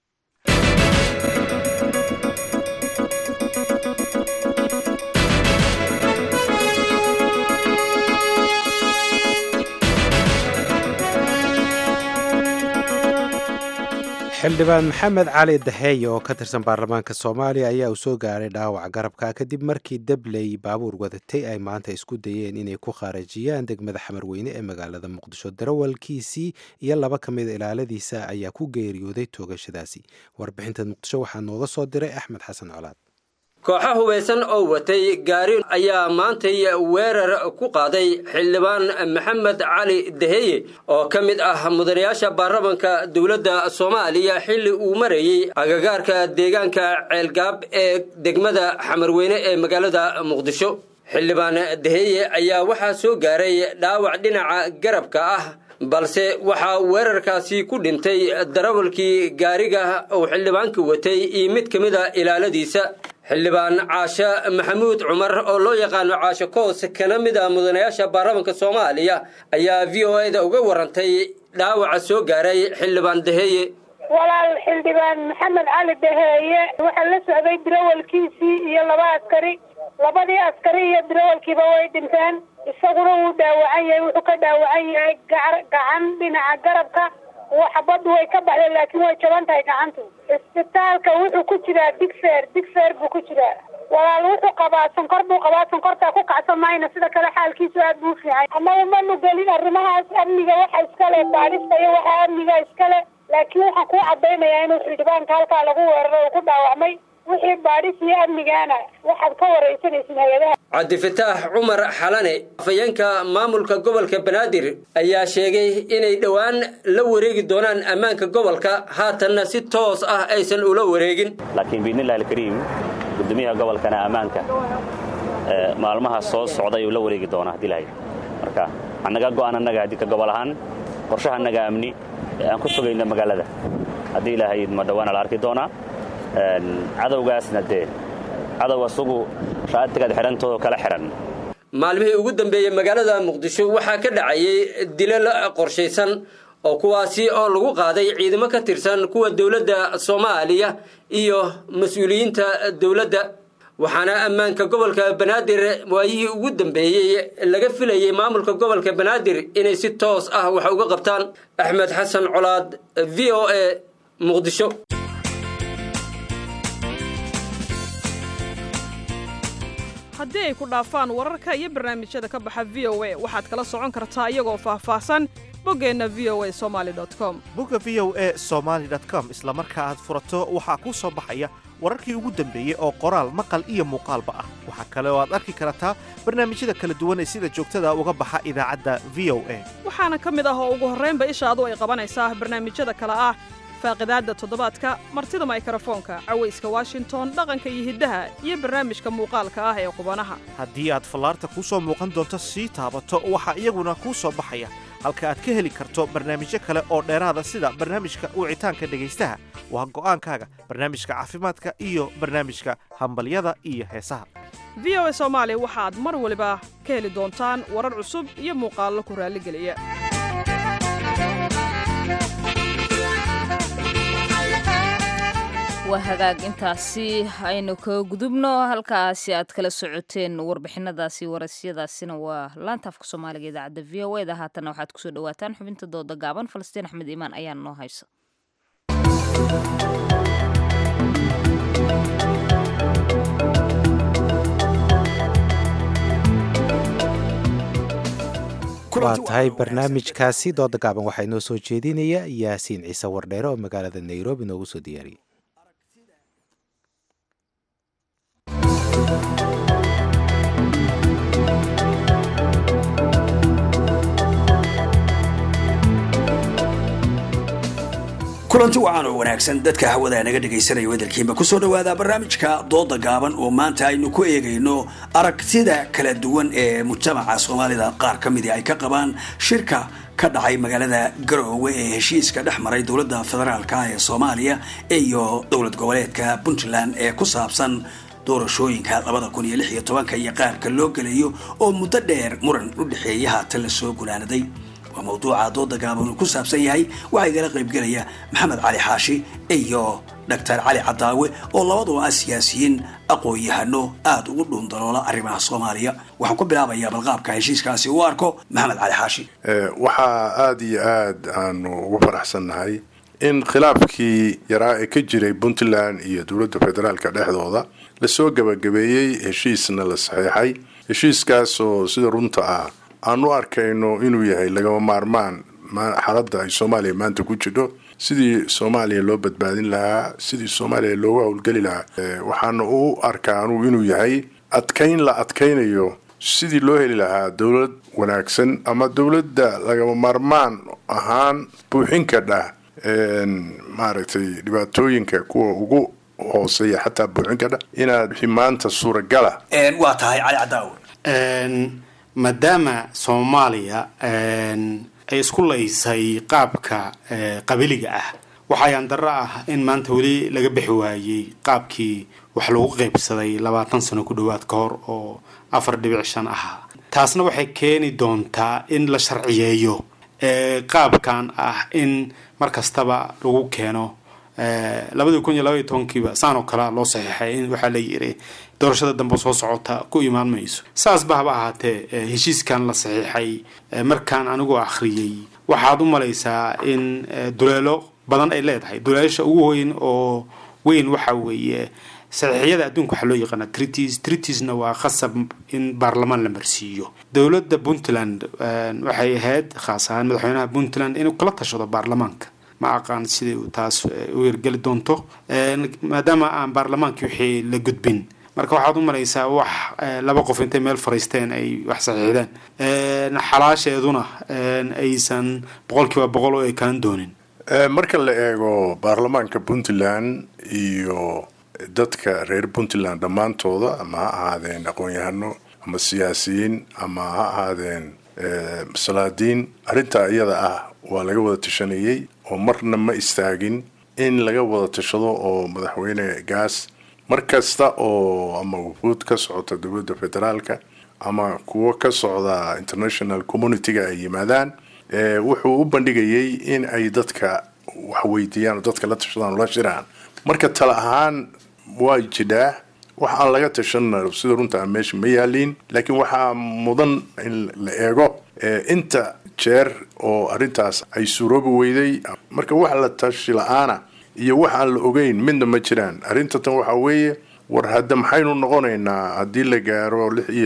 xildhibaan maxamed cali daheeye oo ka tirsan baarlamaanka soomaaliya ayaa uu soo gaaray dhaawac garabka kadib markii dabley baabuur wadatay ay maanta isku dayeen inay ku khaarajiyaan degmada xamarweyne ee magaalada muqdisho. darawalkiisii iyo 2 ka mid ilaaladiisa ayaa ku geeriyooday toogashadaasi. warbixinta muqdisho waxaa nooga soo diray axmed xasan colaad. kooxo hubaysan oo watay gaari ayaa maantay weerar ku qaaday xildhibaan maxamed cali daheeye oo ka mid ah mudanayaasha baarlamaanka dowladda Soomaaliya xilli uu marayay agagaarka deegaanka Ceelgaab ee degmada Xamarweyne ee magaalada Muqdisho. xildhibaan daheeye ayaa waxaa soo gaaray dhaawac dhinaca garabka ah balse waxaa weerarkaasi ku dhintay darawalkii gaariga oo xildhibaanka watay iyo mid ka mid ah ilaaladiisa. xildhibaan caashe maxamuud cumar oo loo yaqaano caashe koos kana mid ah mudanayaasha baarlamaanka Soomaaliya ayaa VOA-da uga warantay dhaawaca soo gaaray xildhibaan daheeye. walaal xildhibaan maxamed cali daheeye waxa la socday darawalkiisii iyo 2 askari. 2 askari iyo darawalkiiba way dhinteen. isaguna wuu dhaawacan yahay, wuxuu ka dhaawacan yahay gacan dhinaca garabka. xabaddu way ka baxday laakiin way jaban tahay gacantu. Isbitaalka wuxuu ku jiraa digseer buu ku jiraa. walaal wuxuu qabaa sonkor buu qabaa, sonkortaa ku kacsan mayna, sida kale xaalkiisu aad buu fiican. annaga manu gelin arrimahaas amniga waxa iskale baadhista iyo waxa amniga iskale, laakiin waxaan kuu cadaynayaa inuu xildhibaanka halkaa lagu weeraray oo ku dhaawacmay. wixii baadhis iyo amnigaana waxaad ka waraysanaysin hay-adaha. cabdifataax cumar xalane afhayeenka maamulka gobolka banaadir ayaa sheegay inay dhowaan la wareegi doonaan ammaanka gobolka, haatanna si toos ah aysan ula wareegin. laakiin biidnillahi alkariim gudoomiyaha gobolkana ammaanka maalmaha soo socda ayuu la wareegi doonaa haddii lahayd. marka annaga go'aan annaga haddii ka gobol ahaan qorshaha annaga amni aan ku fogayno magaalada haddii lahayd ma dhawaana la arki doonaa. cadowgaasna dee cadow asugu shaatigaad xidhantoodo kala xidhan. maalmihii ugu dambeeyey magaalada muqdisho waxaa ka dhacayay dilal qorshaysan oo kuwaasi oo lagu qaaday ciidamo ka tirsan kuwa dowladda Soomaaliya iyo mas'uuliyiinta dowladda. waxaana ammaanka gobolka banaadir waayihii ugu dambeeyey laga filayay maamulka gobolka banaadir inay si toos ah wax uga qabtaan. axmed xasan colaad, VOA, muqdisho. haddii ay ku dhaafaan wararka iyo barnaamijyada ka baxa VOA waxaad kala socon kartaa iyagoo faahfaahsan boggeenna voasomali.com. bogga voasomali.com isla marka aad furato waxaa kuu soo baxaya wararkii ugu dambeeyey oo qoraal maqal iyo muuqaalba ah. waxaa kale oo aad arki kartaa barnaamijyada kala duwan ee sida joogtada uga baxa idaacadda VOA. waxaana ka mid ah oo ugu horraynba ishaadu ay qabanaysaa barnaamijyada kale ah faaqidaadda toddobaadka, martida mikrofoonka, cawayska Washington, dhaqanka iyo hiddaha, iyo barnaamijka muuqaalka ah ee qubanaha. haddii aad fallaarta kuu soo muuqan doonto sii taabato waxaa iyaguna kuu soo baxaya halka aad ka heli karto barnaamijyo kale oo dheeraada sida barnaamijka wicitaanka dhegaystaha. waa go'aankaaga barnaamijka caafimaadka iyo barnaamijka hambalyada iyo heesaha. VOA Soomaali waxaad mar waliba ka heli doontaan warar cusub iyo muuqaallo ku raalligeliya. waa hagaag intaasi aynu ka gudubno. halkaasi aad kala socoteen warbixinadaasi warasyadaasina waa laanta afka soomaaliga idaacadda VOA da. haatana waxaad kusoo dhawaataan xubinta dooda gaaban. falastiin axmed iimaan ayaa noo haysa. waa tahay barnaamijkaasi dooda gaaban waxaa inoo soo jeedinaya yaasiin ciise wardheere oo magaalada nairobi noogu soo diyaariyey. kulanti wacan oo wanaagsan dadka hawada naga dhagaysanaya wadalkiinba kusoo dhawaada barnaamijka dooda gaaban oo maanta aynu ku eegayno aragtida kala duwan ee mujtamaca Soomaalida qaar kamid ay ka qabaan shirka ka dhacay magaalada Garowe ee heshiiska dhexmaray dowladda federaalka ee Soomaaliya iyo dowlad goboleedka Puntland ee ku saabsan doorashooyinka 2016 iyo qaabka loo galayo oo muddo dheer muran u dhaxeeya haatan la soo gulaanaday. waa mawduuca dooda gaaban ku saabsan yahay waxa igala qayb galaya maxamed cali xaashi iyo dr cali cadaawe oo labaduba siyaasiyiin aqoon-yahano aad ugu dhuundaloola arrimaha Soomaaliya. waxaan ku bilaabayaa balqaabka heshiiskaasi u arko maxamed cali xaashi. waxaa aad iyo aad aanu ugu faraxsannahay in khilaafkii yaraa ee ka jiray Puntland iyo dowladda federaalka dhexdooda lasoo gabagabeeyey heshiisna la saxiixay. heshiiskaas oo sida runta ah aanu arkayno inuu yahay lagama maarmaan xaaladda ay Soomaaliya maanta ku jirto, sidii Soomaaliya loo badbaadin lahaa, sidii Soomaaliya loogu hawlgeli lahaa. waxaana u arkaa inuu yahay la adkaynayo sidii loo heli lahaa dowlad wanaagsan ama dowladda lagama maarmaan ahaan buuxin kadha maaragtay dhibaatooyinka kuwa ugu hooseeya xataa buuxin kadha inaad maanta suuragala. waa tahay cali cadaawe. maadaama Soomaaliya ay isku laysay qaabka qabiliga ah waxaan darro ah in maanta wali laga bixi waayay qaabkii wax lagu qaybsaday 20 sano ku dhawaad ka hor oo 4.5 ah. taasna waxay keeni doontaa in la sharciyeeyo qaabkan ah in markastaba lagu keeno 2012kiiba saan oo kale loo saxiixay in waxaa la yiri doorashada dambe soo socota ku imaan mayso saas ba ahaatee heshiiskan la saxiixay markaan anigu akhriyay waxaad u malaysaa in duleelo badan ay leedahay duleesha ugu weyn waxa weeye saxiixyada adduunka waxa loo yaqaan treatiesna waa khasab in baarlamaan la marsiiyo dowladda Puntland waxay ahayd khaas ahaan madaxweynaha Puntland inuu kala tashado baarlamaanka ma aqaan sidii uu taas u hirgeli doonto maadaama aan baarlamaankii wixii la gudbin marka waxaad u malaysaa wax laba qof intay meel fariisteen ay wax saxiixdeen xalaasheeduna aysan 100% oo ay kaan doonin marka la eego baarlamaanka Puntland iyo dadka reer Puntland dhammaantooda ama ha ahaadeen aqoon-yahano ama siyaasiyiin ama ha ahaadeen salaadiin arrinta iyada ah waa laga wada tashanayay oo marna ma istaagin in laga wada tashado oo madaxweyne gaas markasta oo ama wuxuud ka socota dowladda federaalka ama kuwa ka socda international community-ga ay yimaadaan wuxuu u bandhigayay in ay dadka wax weydiiyaan oo dadka la tashadaan oo la shiraan marka tala ahaan waa jiraa wax aan laga tashan sida runta meesha ma yaalin laakiin waxa mudan in la eego inta jeer oo arintaas ay suuroobi weyday marka wax la tashi la'aana iyo wax aan la ogeyn midna ma jiraan arinta tan waxa weeye war hadda maxaynu noqonaynaa haddii la gaaro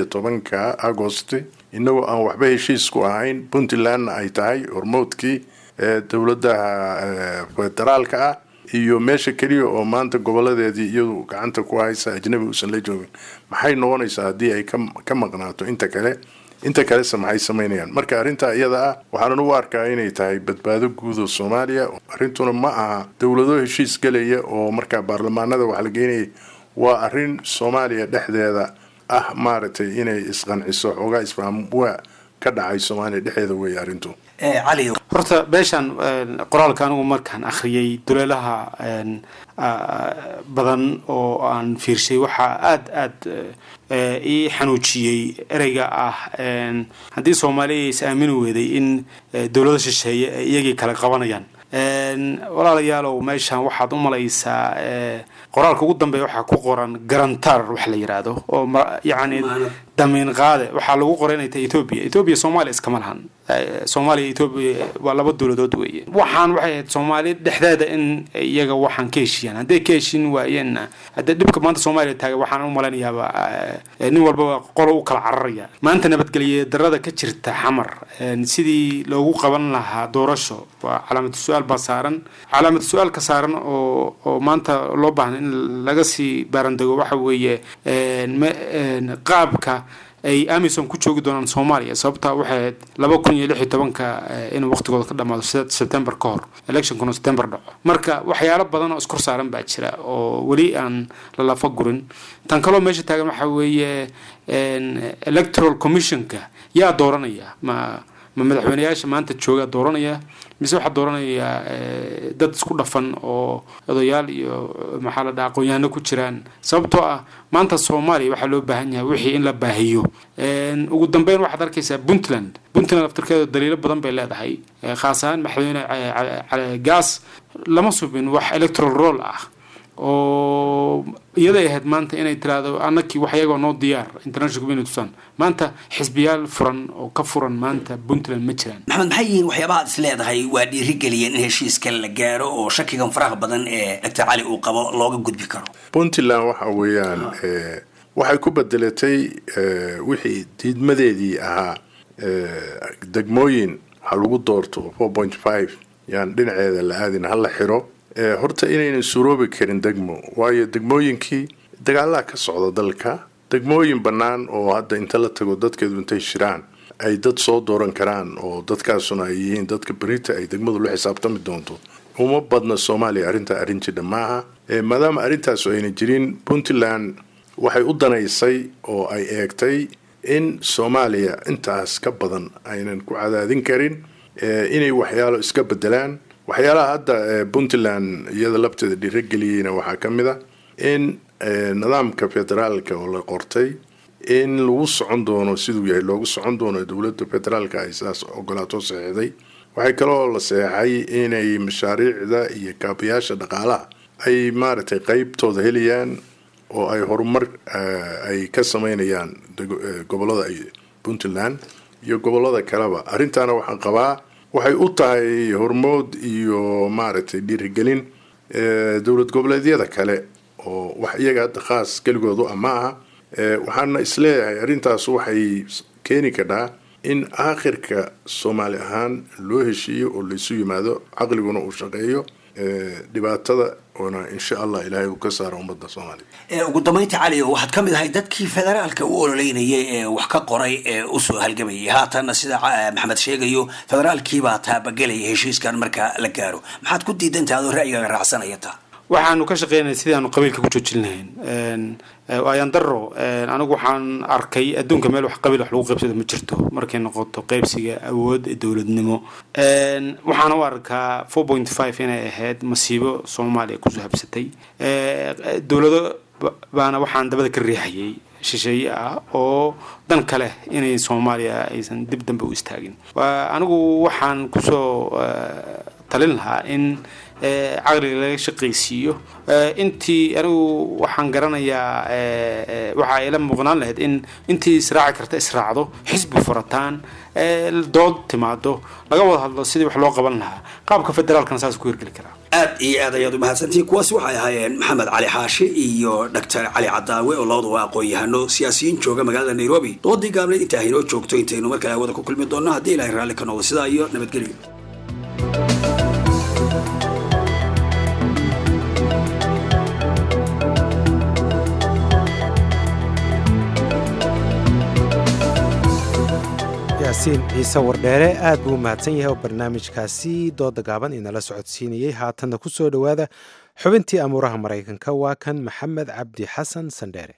16 Agosto inagoo aan waxba heshiis ku ahayn Puntland ay tahay hormoodkii dowladda federaalka ah iyo meesha kaliya oo maanta goboladeedii iyadu gacanta ku haysa ajnabi uusan la joogin maxay noqonaysaa haddii ay ka maqnaato inta kale maxay samaynayaan marka arinta iyada ah waxaan u arkaa inay tahay badbaado guud oo Soomaaliya arintuna ma aha dowlado heshiis galaya oo marka baarlamaanada wax la geenay waa arin Soomaaliya dhexdeeda ah maartay inay isqanciso xogaa isfaam waa ka dhacay Soomaaliya dhexdeeda way arintu علي horta beeshan qoraalka anigu markaan akhriyay duleelaha badan oo aan fiirshay waxa aad ii xanuujiyay ereyga ah haddii Soomaaliya is aamini weeday in dawladda shisheeye iyagii kala qabanayaan walaalayaalow meeshan waxaad u malaysaa qoraalka ugu dambeeya waxa ku qoran garantar wax la yiraahdo oo yaani damiin qaade waxa lagu qoray inay Ethiopia Soomaaliya iskama lahan Soomaaliya Ethiopia waa laba dawladood weeye waxaan waxay ahayd Soomaaliya dhexdeeda in iyaga waxaan ka heshiiyaan haddii ka heshiin waayeen hadda dhibka maanta Soomaaliya taagay waxaan u maleynayaa nin walba qolo u kala cararaya maanta nabadgelyo darrada ka jirta xamar sidii loogu qaban lahaa doorasho waa calaamad su'aal basaaran calaamad su'aal ka saaran oo maanta loo baahan in laga sii baarandego waxa weeye qaabka ay Amazon ku joogi doonaan Soomaaliya sababta waxay 2016 in waqtigooda ka dhamaado September ka hor election kuna September dhaco marka waxyaalo badan oo isku saaran baa jira oo wali aan la lafa gurin tan kale meesha taagan waxa weeye electoral commission-ka yaa dooranaya ma madaxweynayaasha maanta jooga dooranaya mise waxa dooranaya dad isku dhafan oo odayaal iyo maxaa la dhaca aqoon-yahano ku jiraan sababtoo ah maanta Soomaaliya waxa loo baahan yahay wixii in la baahiyo ugu dambeyn waxaad arkaysaa Puntland aftarkeeda daliilo badan bay leedahay khaas ahaan madaxweyne gaas lama subin wax electoral roll ah oo iyada ahayd maanta inay tiraado annakii wax iyaga noo diyaar international community san maanta xisbiyaal furan oo ka furan maanta Puntland ma jiraan maxamed maxay yihiin waxyaabaha is leedahay waa dhiirigeliyeen in heshiiska la gaaro oo shakigan faraha badan ee Dr. Cali uu qabo looga gudbi karo Puntland waxa weeyaan waxay ku bedelatay wixii diidmadeedii ahaa degmooyin waxa lagu doorto 4.5 yaan dhinaceeda la aadin hal la xiro horta inaynan suroobi karin degmo waayo degmooyinkii dagaalaha ka socda dalka degmooyin bannaan oo hadda inta la tago dadkeedu intay shiraan ay dad soo dooran karaan oo dadkaasuna ay yihiin dadka berita ay degmadu la xisaabtami doonto uma badna Soomaaliya arrin jidha maaha maadaama arrintaas ayna jirin Puntland waxay u danaysay oo ay eegtay in Soomaaliya intaas ka badan aynan ku cadaadin karin inay waxyaalo iska bedelaan waxyaalaha hadda Puntland iyada labteeda dhiirigeliyayna waxaa ka mid ah in nidaamka federaalka oo la qortay in lagu socon doono siduu yahay loogu socon doono dowladda federaalka ay saas ogolaato saxiixday waxay kaloo la saxeexay inay mashaariicda iyo kaabayaasha dhaqaalaha ay maaragtay qaybtooda helayaan oo ay horumar ay ka sameynayaan gobolada Puntland iyo gobolada kaleba. Arrintaana waxaan qabaa waxay u tahay hormood iyo maaragtay dhiirigelin dowlad goboleedyada kale oo wax iyaga hadda khaas keligoodu ama aha. waxaana isleeyahay arrintaas waxay keeni kartaa in aakhirka Soomaali ahaan loo heshiiyo oo la isu yimaado caqliguna uu shaqeeyo dhibaatada oona insha Allah ilaahay uu ka saaro ummadda Soomaaliya. ugu dambeyntii Cali waxaad ka mid ahay dadkii federaalka u ololeynayay ee wax ka qoray ee u soo halgamayay haatan sida Maxamed sheegayo federaalkii baa taabagelay heshiiskan marka la gaaro maxaad ku diidantahay adoo ra'yiga raacsanaya taa waxaanu ka shaqeynay sidii aanu qabiilka ku joojin lahayn ayaan daro anigu waxaan arkay adduunka meel wax qabiil wax lagu qaybsado ma jirto markay noqoto qaybsiga awood dawladnimo waxaan u arkaa 4.5 inay ahayd masiibo Soomaaliya ku soo habsatay dawlado baana waxaan dabada ka riixayay shisheeye ah oo dan kale inay Soomaaliya aysan dib dambe u istaagin anigu waxaan ku soo talin lahaa in caqliga laga shaqaysiiyo intii anigu waxaan garanayaa waxa ay la muuqnaan lahayd in intii israaci karta israacdo xisbi furataan dood timaado laga wada hadlo sidii wax loo qaban lahaa qaabka federaalkan saas ku hirgeli karaa aad iyo aad ayaad u mahadsantihiin kuwaasi waxay ahaayeen Maxamed Cali Xaashi iyo Dr. Cali Cadaawe oo labaduba aqoon-yahano siyaasiyiin jooga magaalada Nairobi doodii gaabneed inta ay noo joogto intaynu mar kale wada ku kulmi doonno haddii Ilaahay raalli ka noqdo sidaa iyo nabadgelyo. yaasiin ciise wardheere aad buu u mahadsan yahay oo barnaamijkaasi dooda gaaban inala socodsiinayay haatanna ku soo dhowaada xubintii amuuraha maraykanka waa kan maxamed cabdi xasan sandheere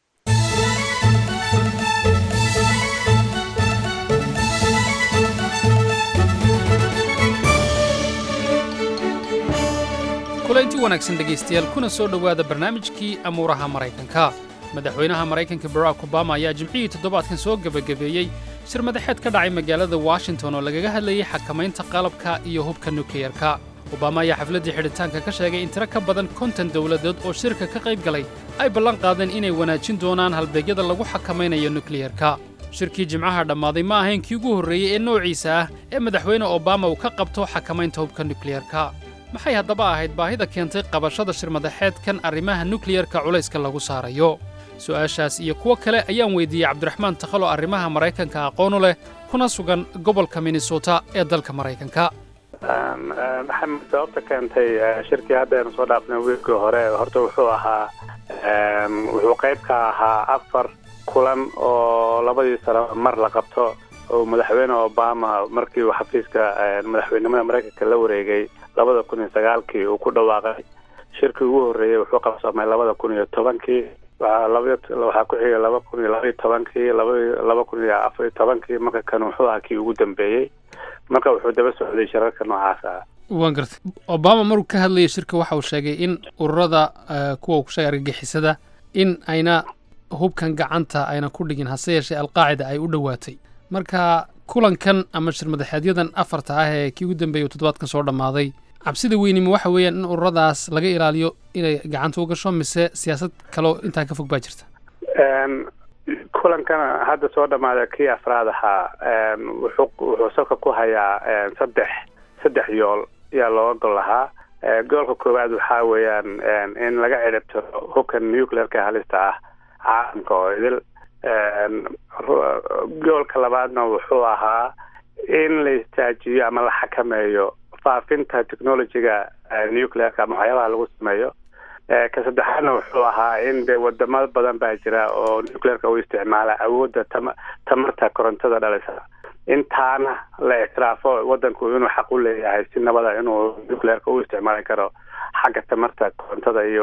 kulanti wanaagsan dhegaystayaal kuna soo dhowaada barnaamijkii amuuraha maraykanka madaxweynaha maraykanka barack obama ayaa jimcihii toddobaadkan soo gebagabeeyey shir madaxeed ka dhacay magaalada washington oo lagaga hadlayay xakamaynta qalabka iyo hubka nukliyarka obama ayaa xafladdii xidhitaanka ka sheegay in tiro ka badan 50 dowladood oo shirka ka qayb galay ay ballan qaadeen inay wanaajin doonaan halbeegyada lagu xakamaynayo nukliyarka shirkii jimcaha dhammaaday ma ahayn kii ugu horreeyey ee noociisa ah ee madaxweyne obama uu ka qabto xakamaynta hubka nukliyarka maxay haddaba ahayd baahida keentay qabashada shir madaxeedkan arrimaha nukliyarka culayska lagu saarayo su'aashaas iyo kuwo kale ayaan weydiiyey cabdiraxmaan takhalo arrimaha maraykanka aqoon u leh kuna sugan gobolka minnesota ee dalka maraykanka maxamed sababta keentay shirkii haddaynu soo dhaafnay wiilkii hore horta wuxuu qayb ka ahaa 4 kulan oo labadii sano mar la qabto oo madaxweyne obama markii uu xafiiska madaxweynimada maraykanka la wareegay 2009 uu ku dhawaaqay shirkii ugu horreeyay wuxuu qabsamay 2010 waxaa ku xigay 2012 2014 marka kan wuxuu ahaa kii ugu dambeeyey marka wuxuu daba socday shirarka noocaas ah waan gartay obama markuu ka hadlayay shirka waxa uu sheegay in ururada kuwa ku sheegay argagixisada in ayna hubkan gacanta ayna ku dhigin hase yeeshee alqaacida ay u dhowaatay marka kulankan ama shir madaxeedyadan 4 ah ee kii ugu dambeeyay toddobaadkan soo dhammaaday cabsida weynima waxa weeyaan in ururadaas laga ilaaliyo inay gacanta u gasho mise siyaasad kaloo intaan ka fog baa jirta kulankana hadda soo dhammaaday kii afraad ahaa wuxuu salka ku hayaa saddex yool ayaa looga gol lahaa goolka koowaad waxaa weeyaan in laga ciribtiro hubka nuclearka halista ah caalamka oo idil goolka labaadna wuxuu ahaa in la istaajiyo ama la xakameeyo faafinta technologyga nuclearka ama waxyaabaha lagu sameeyo ka saddexaadna wuxuu ahaa in dee wadamo badan baa jira oo nuclearka u isticmaala awoodda tamarta korontada dhalisa intaana la ictiraafo wadanku inuu xaq u leeyahay si nabada inuu nuclearka u isticmaali karo xagga tamarta korontada iyo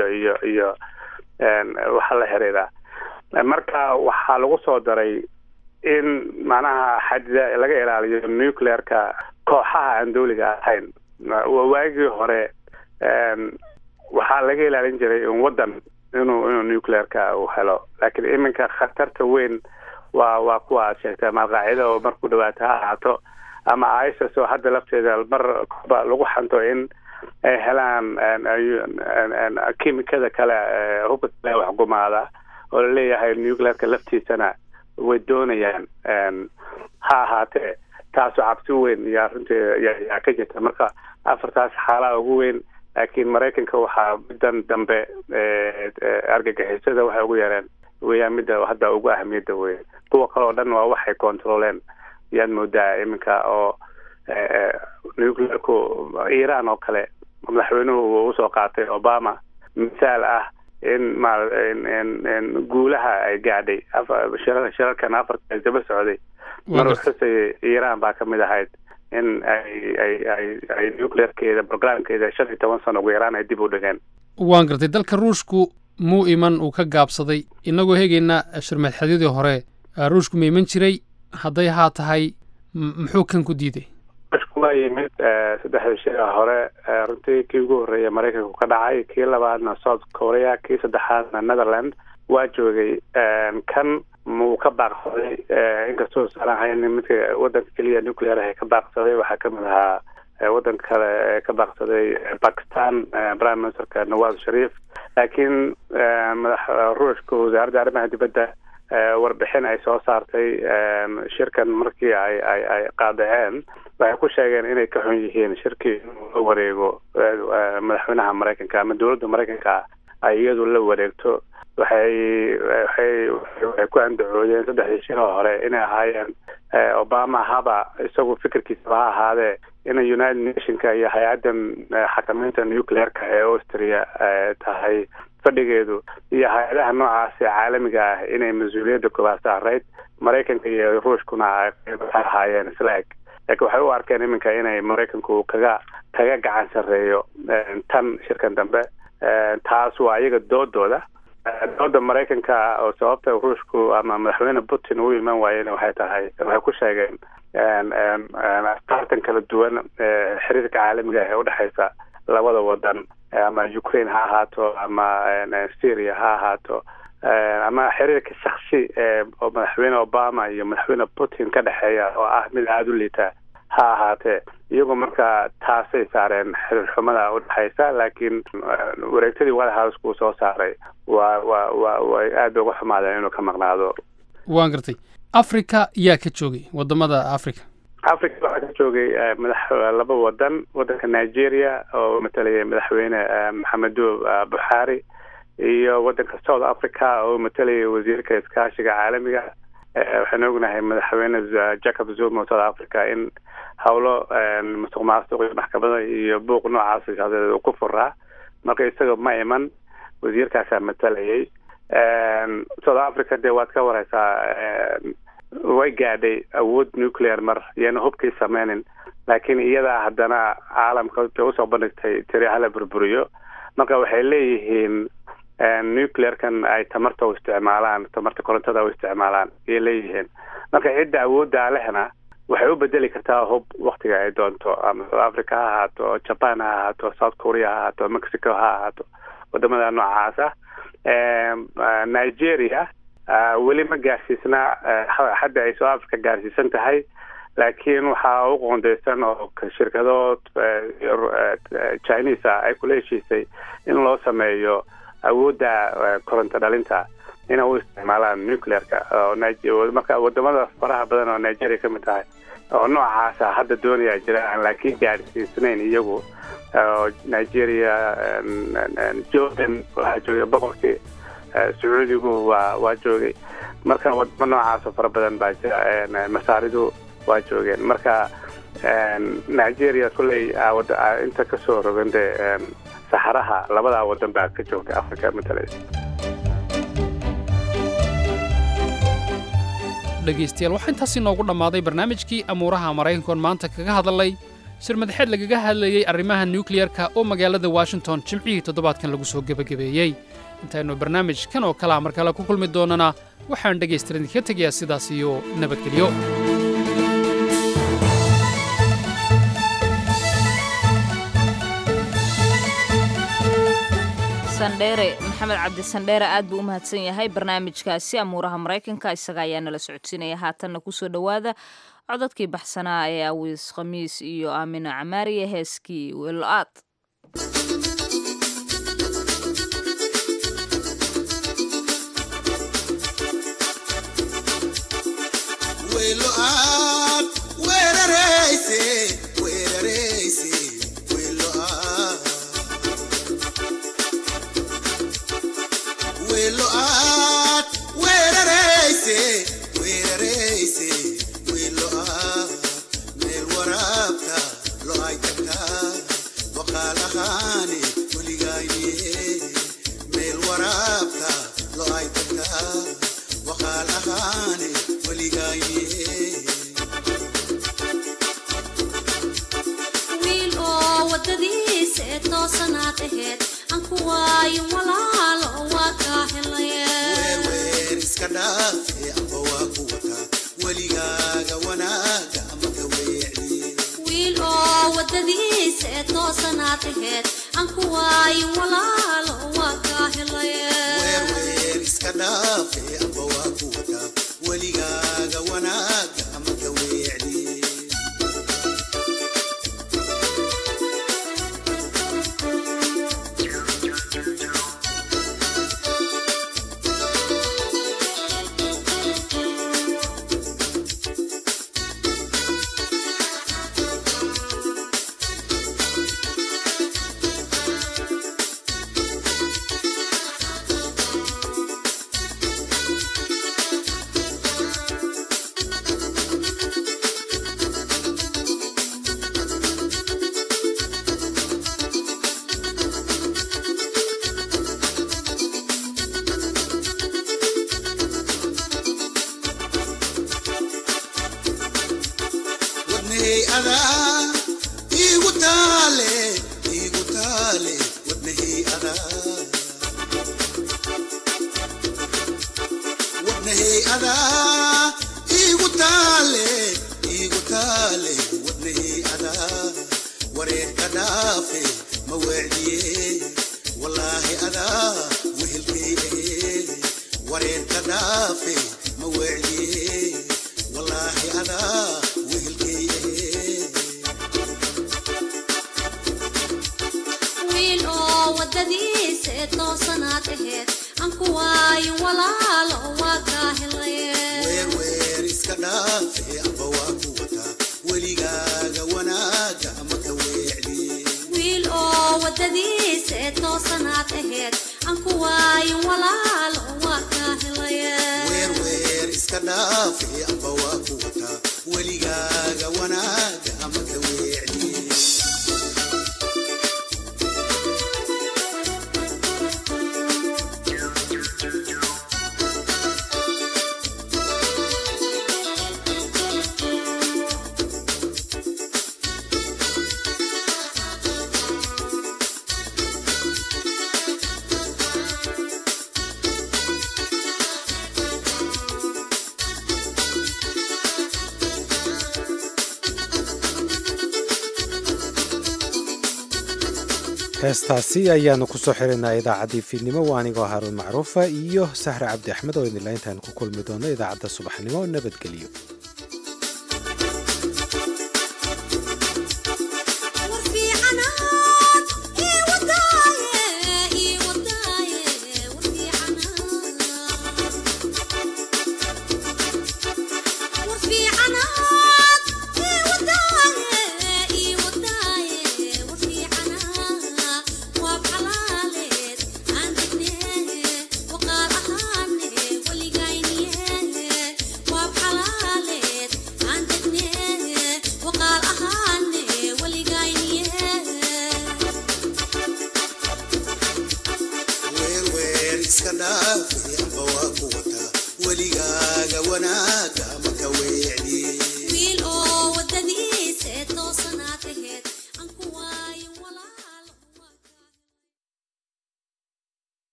waxa la xiriira marka waxaa lagu soo daray in macnaha xadida laga ilaaliyo nuclearka kooxaha aan dawliga ahayn waagii hore waxaa laga ilaalin jiray in wadan inuu nuclearka uu helo laakiin iminka khatarta weyn waa kuwa aad sheegtay ama qaacida oo markuu dhawaato ha ahaato ama ISIS oo hadda lafteeda mar lagu xanto in ay helaan kiimikada kale hubka kale wax gumaada oo la leeyahay nuclearka laftiisana way doonayaan ha ahaatee taasoo cabsi weyn iyo runtii yaa ka jirta marka afartaas xaalaa ugu weyn laakiin maraykanka waxaa middan dambe argagixisada waxay ugu yareen weeyaan midda hadda ugu ahmiyadda weyn kuwa kale oo dhan waa waxay controleen yaad moodaa iminka oo nuclearku Iran oo kale madaxweynuhu uu soo qaatay Obama misaal ah in guulaha ay gaadhay shirarkan afarta daba socday mar xusay Iran baa kamid ahayd in ay nuclearkeeda programkeeda 15 sano ugu yaraan ay dib u dhigeen waan gartay dalka ruushku muu iman uu ka gaabsaday inagoo heegayna shirmadxadyadii hore ruushku ma iman jiray hadday haa tahay muxuu kan ku diiday waa yimid saddexda shir hore runtii kii ugu horreeyay maraykanku ka dhacay kii labaadna South Korea kii saddexaadna Netherlands waa joogay kan muu ka baaqsaday inkastoo saalahayn midka waddanka keliya nuclear ah ka baaqsaday waxaa kamid ahaa waddanka kale ka baaqsaday Pakistan Prime Minister Nawaz Sharif laakiin madaxa ruushka wasaaradda arrimaha dibadda warbixin ay soo saartay shirkan markii ay qaadaceen waxay ku sheegeen inay ka xun yihiin shirkii inuu la wareego madaxweynaha Maraykanka ama dowladda Maraykanka ay iyadu la wareegto waxay ku andacoodeen saddexdii shir hore inay ahaayeen Obama haba isagu fikirkiisa ha ahaadee in United Nationska iyo hay-addan xakamaynta nuclearka ee Austria tahay fadhigeedu iyo hay-adaha noocaas ee caalamiga ah inay mas-uuliyadda koobaad saarayd Maraykanka iyo Ruushkuna ay ahaayeen isla eg laakiin waxay u arkeen iminka inay Maraykanku kaga gacan sarreeyo tan shirkan dambe taas waa iyaga doodooda Maraykanka oo sababta Ruushku ama madaxweyne Putin uu iman waayeen waxay ku sheegeen tartan kala duwan xiriirka caalamiga ah ee u dhaxaysa labada wadan ama Ukraine ha ahaato ama Syria ha ahaato ama xiriirka shakhsi oo madaxweyne Obama iyo madaxweyne Putin ka dhaxeeya oo ah mid aad u liita ha ahaatee iyagoo markaa taasay saareen xiriir xumada u dhaxaysa laakiin wareegtadii White House ku soo saaray waa aad uga xumaadeen inuu ka maqnaado waan gartay Afrika yaa ka joogay wadamada Afrika waxaa ka joogay laba waddanka Nigeria oo matalaya madaxweyne Maxamedu Buhari iyo waddanka South Africa oo matalaya wasiirka iskaashiga caalamiga waxaan ognahay madaxweyne Jacob Zuma South Africa in hawlo musuqmaasuq iyo maxkamada iyo buuq noocaas uu ku furaa marka isaga ma iman wasiirkaasa matalayay South Africa dee waad ka waraysaa way gaadhay awood nuclear mar iyana hubkii sameynin laakiin iyada haddana caalamka usoo bandhigtay tiri hala burburiyo marka waxay leeyihiin nuclearkan ay tamarta korontada u isticmaalaan ayay leeyihiin marka cidda awoodda lehna waxay u bedeli kartaa hub waktiga ay doonto ama South Africa ha ahaato Japan ha ahaato South Korea ha ahaato Mexico ha ahaato wadamada noocaas ah Nigeria weli ma gaarsiisna hadda ay South Africa gaarsiisan tahay laakiin waxaa u qoondeysan oo shirkado Chinese ay kula heshiisay in loo sameeyo awoodda koronto dhalinta inay u isticmaalaan nuclearka marka wadamada faraha badan oo Nigeria ka mid tahay oo noocaas hadda doonaya jiraan laakiin gaarsiisnayn iyagu Nigeria Jordan waxaa joogay boqorkii Sacuudigu waa joogay marka wadamo noocaas oo fara badan baa jira masaaridu waa joogeen marka Nigeria kulay inta ka soo rogande saxaraha labada wadan baa ka joogay Afrika matalaysa dhegaystayaal waxaa intaasi noogu dhammaaday barnaamijkii amuuraha Maraykanka maanta kaga hadalay shirmadaxeed lagaga hadlayay arrimaha nuclearka oo magaalada Washington jimcihii toddobaadkan lagu soo gabagabeeyey intaynu barnaamijkan oo kala mar kale ku kulmi doonana waxaan dhegaystayaal idinka tegayaa sidaas iyo nabadgelyo sandheere maxamed cabdi sandheere aad buu u mahadsan yahay barnaamijkaasi amuuraha maraykanka isaga ayaa nala socodsiinaya haatanna kusoo dhowaada codadkii baxsanaa ee awiis khamiis iyo aamina camaariye heeskii weelo-aad heestaasi ayaanu ku soo xirinaa idaacaddii fiidnimo waa anigoo haruun macruufa iyo sahre cabdi axmed oo idinla intaan ku kulmi doono idaacadda subaxnimo nabadgelyo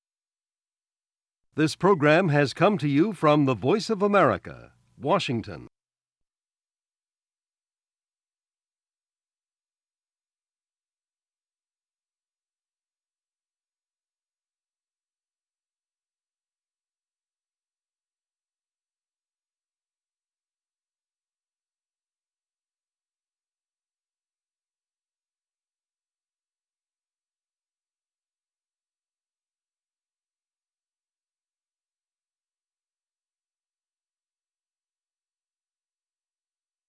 This program has come to you from the Voice of America, Washington.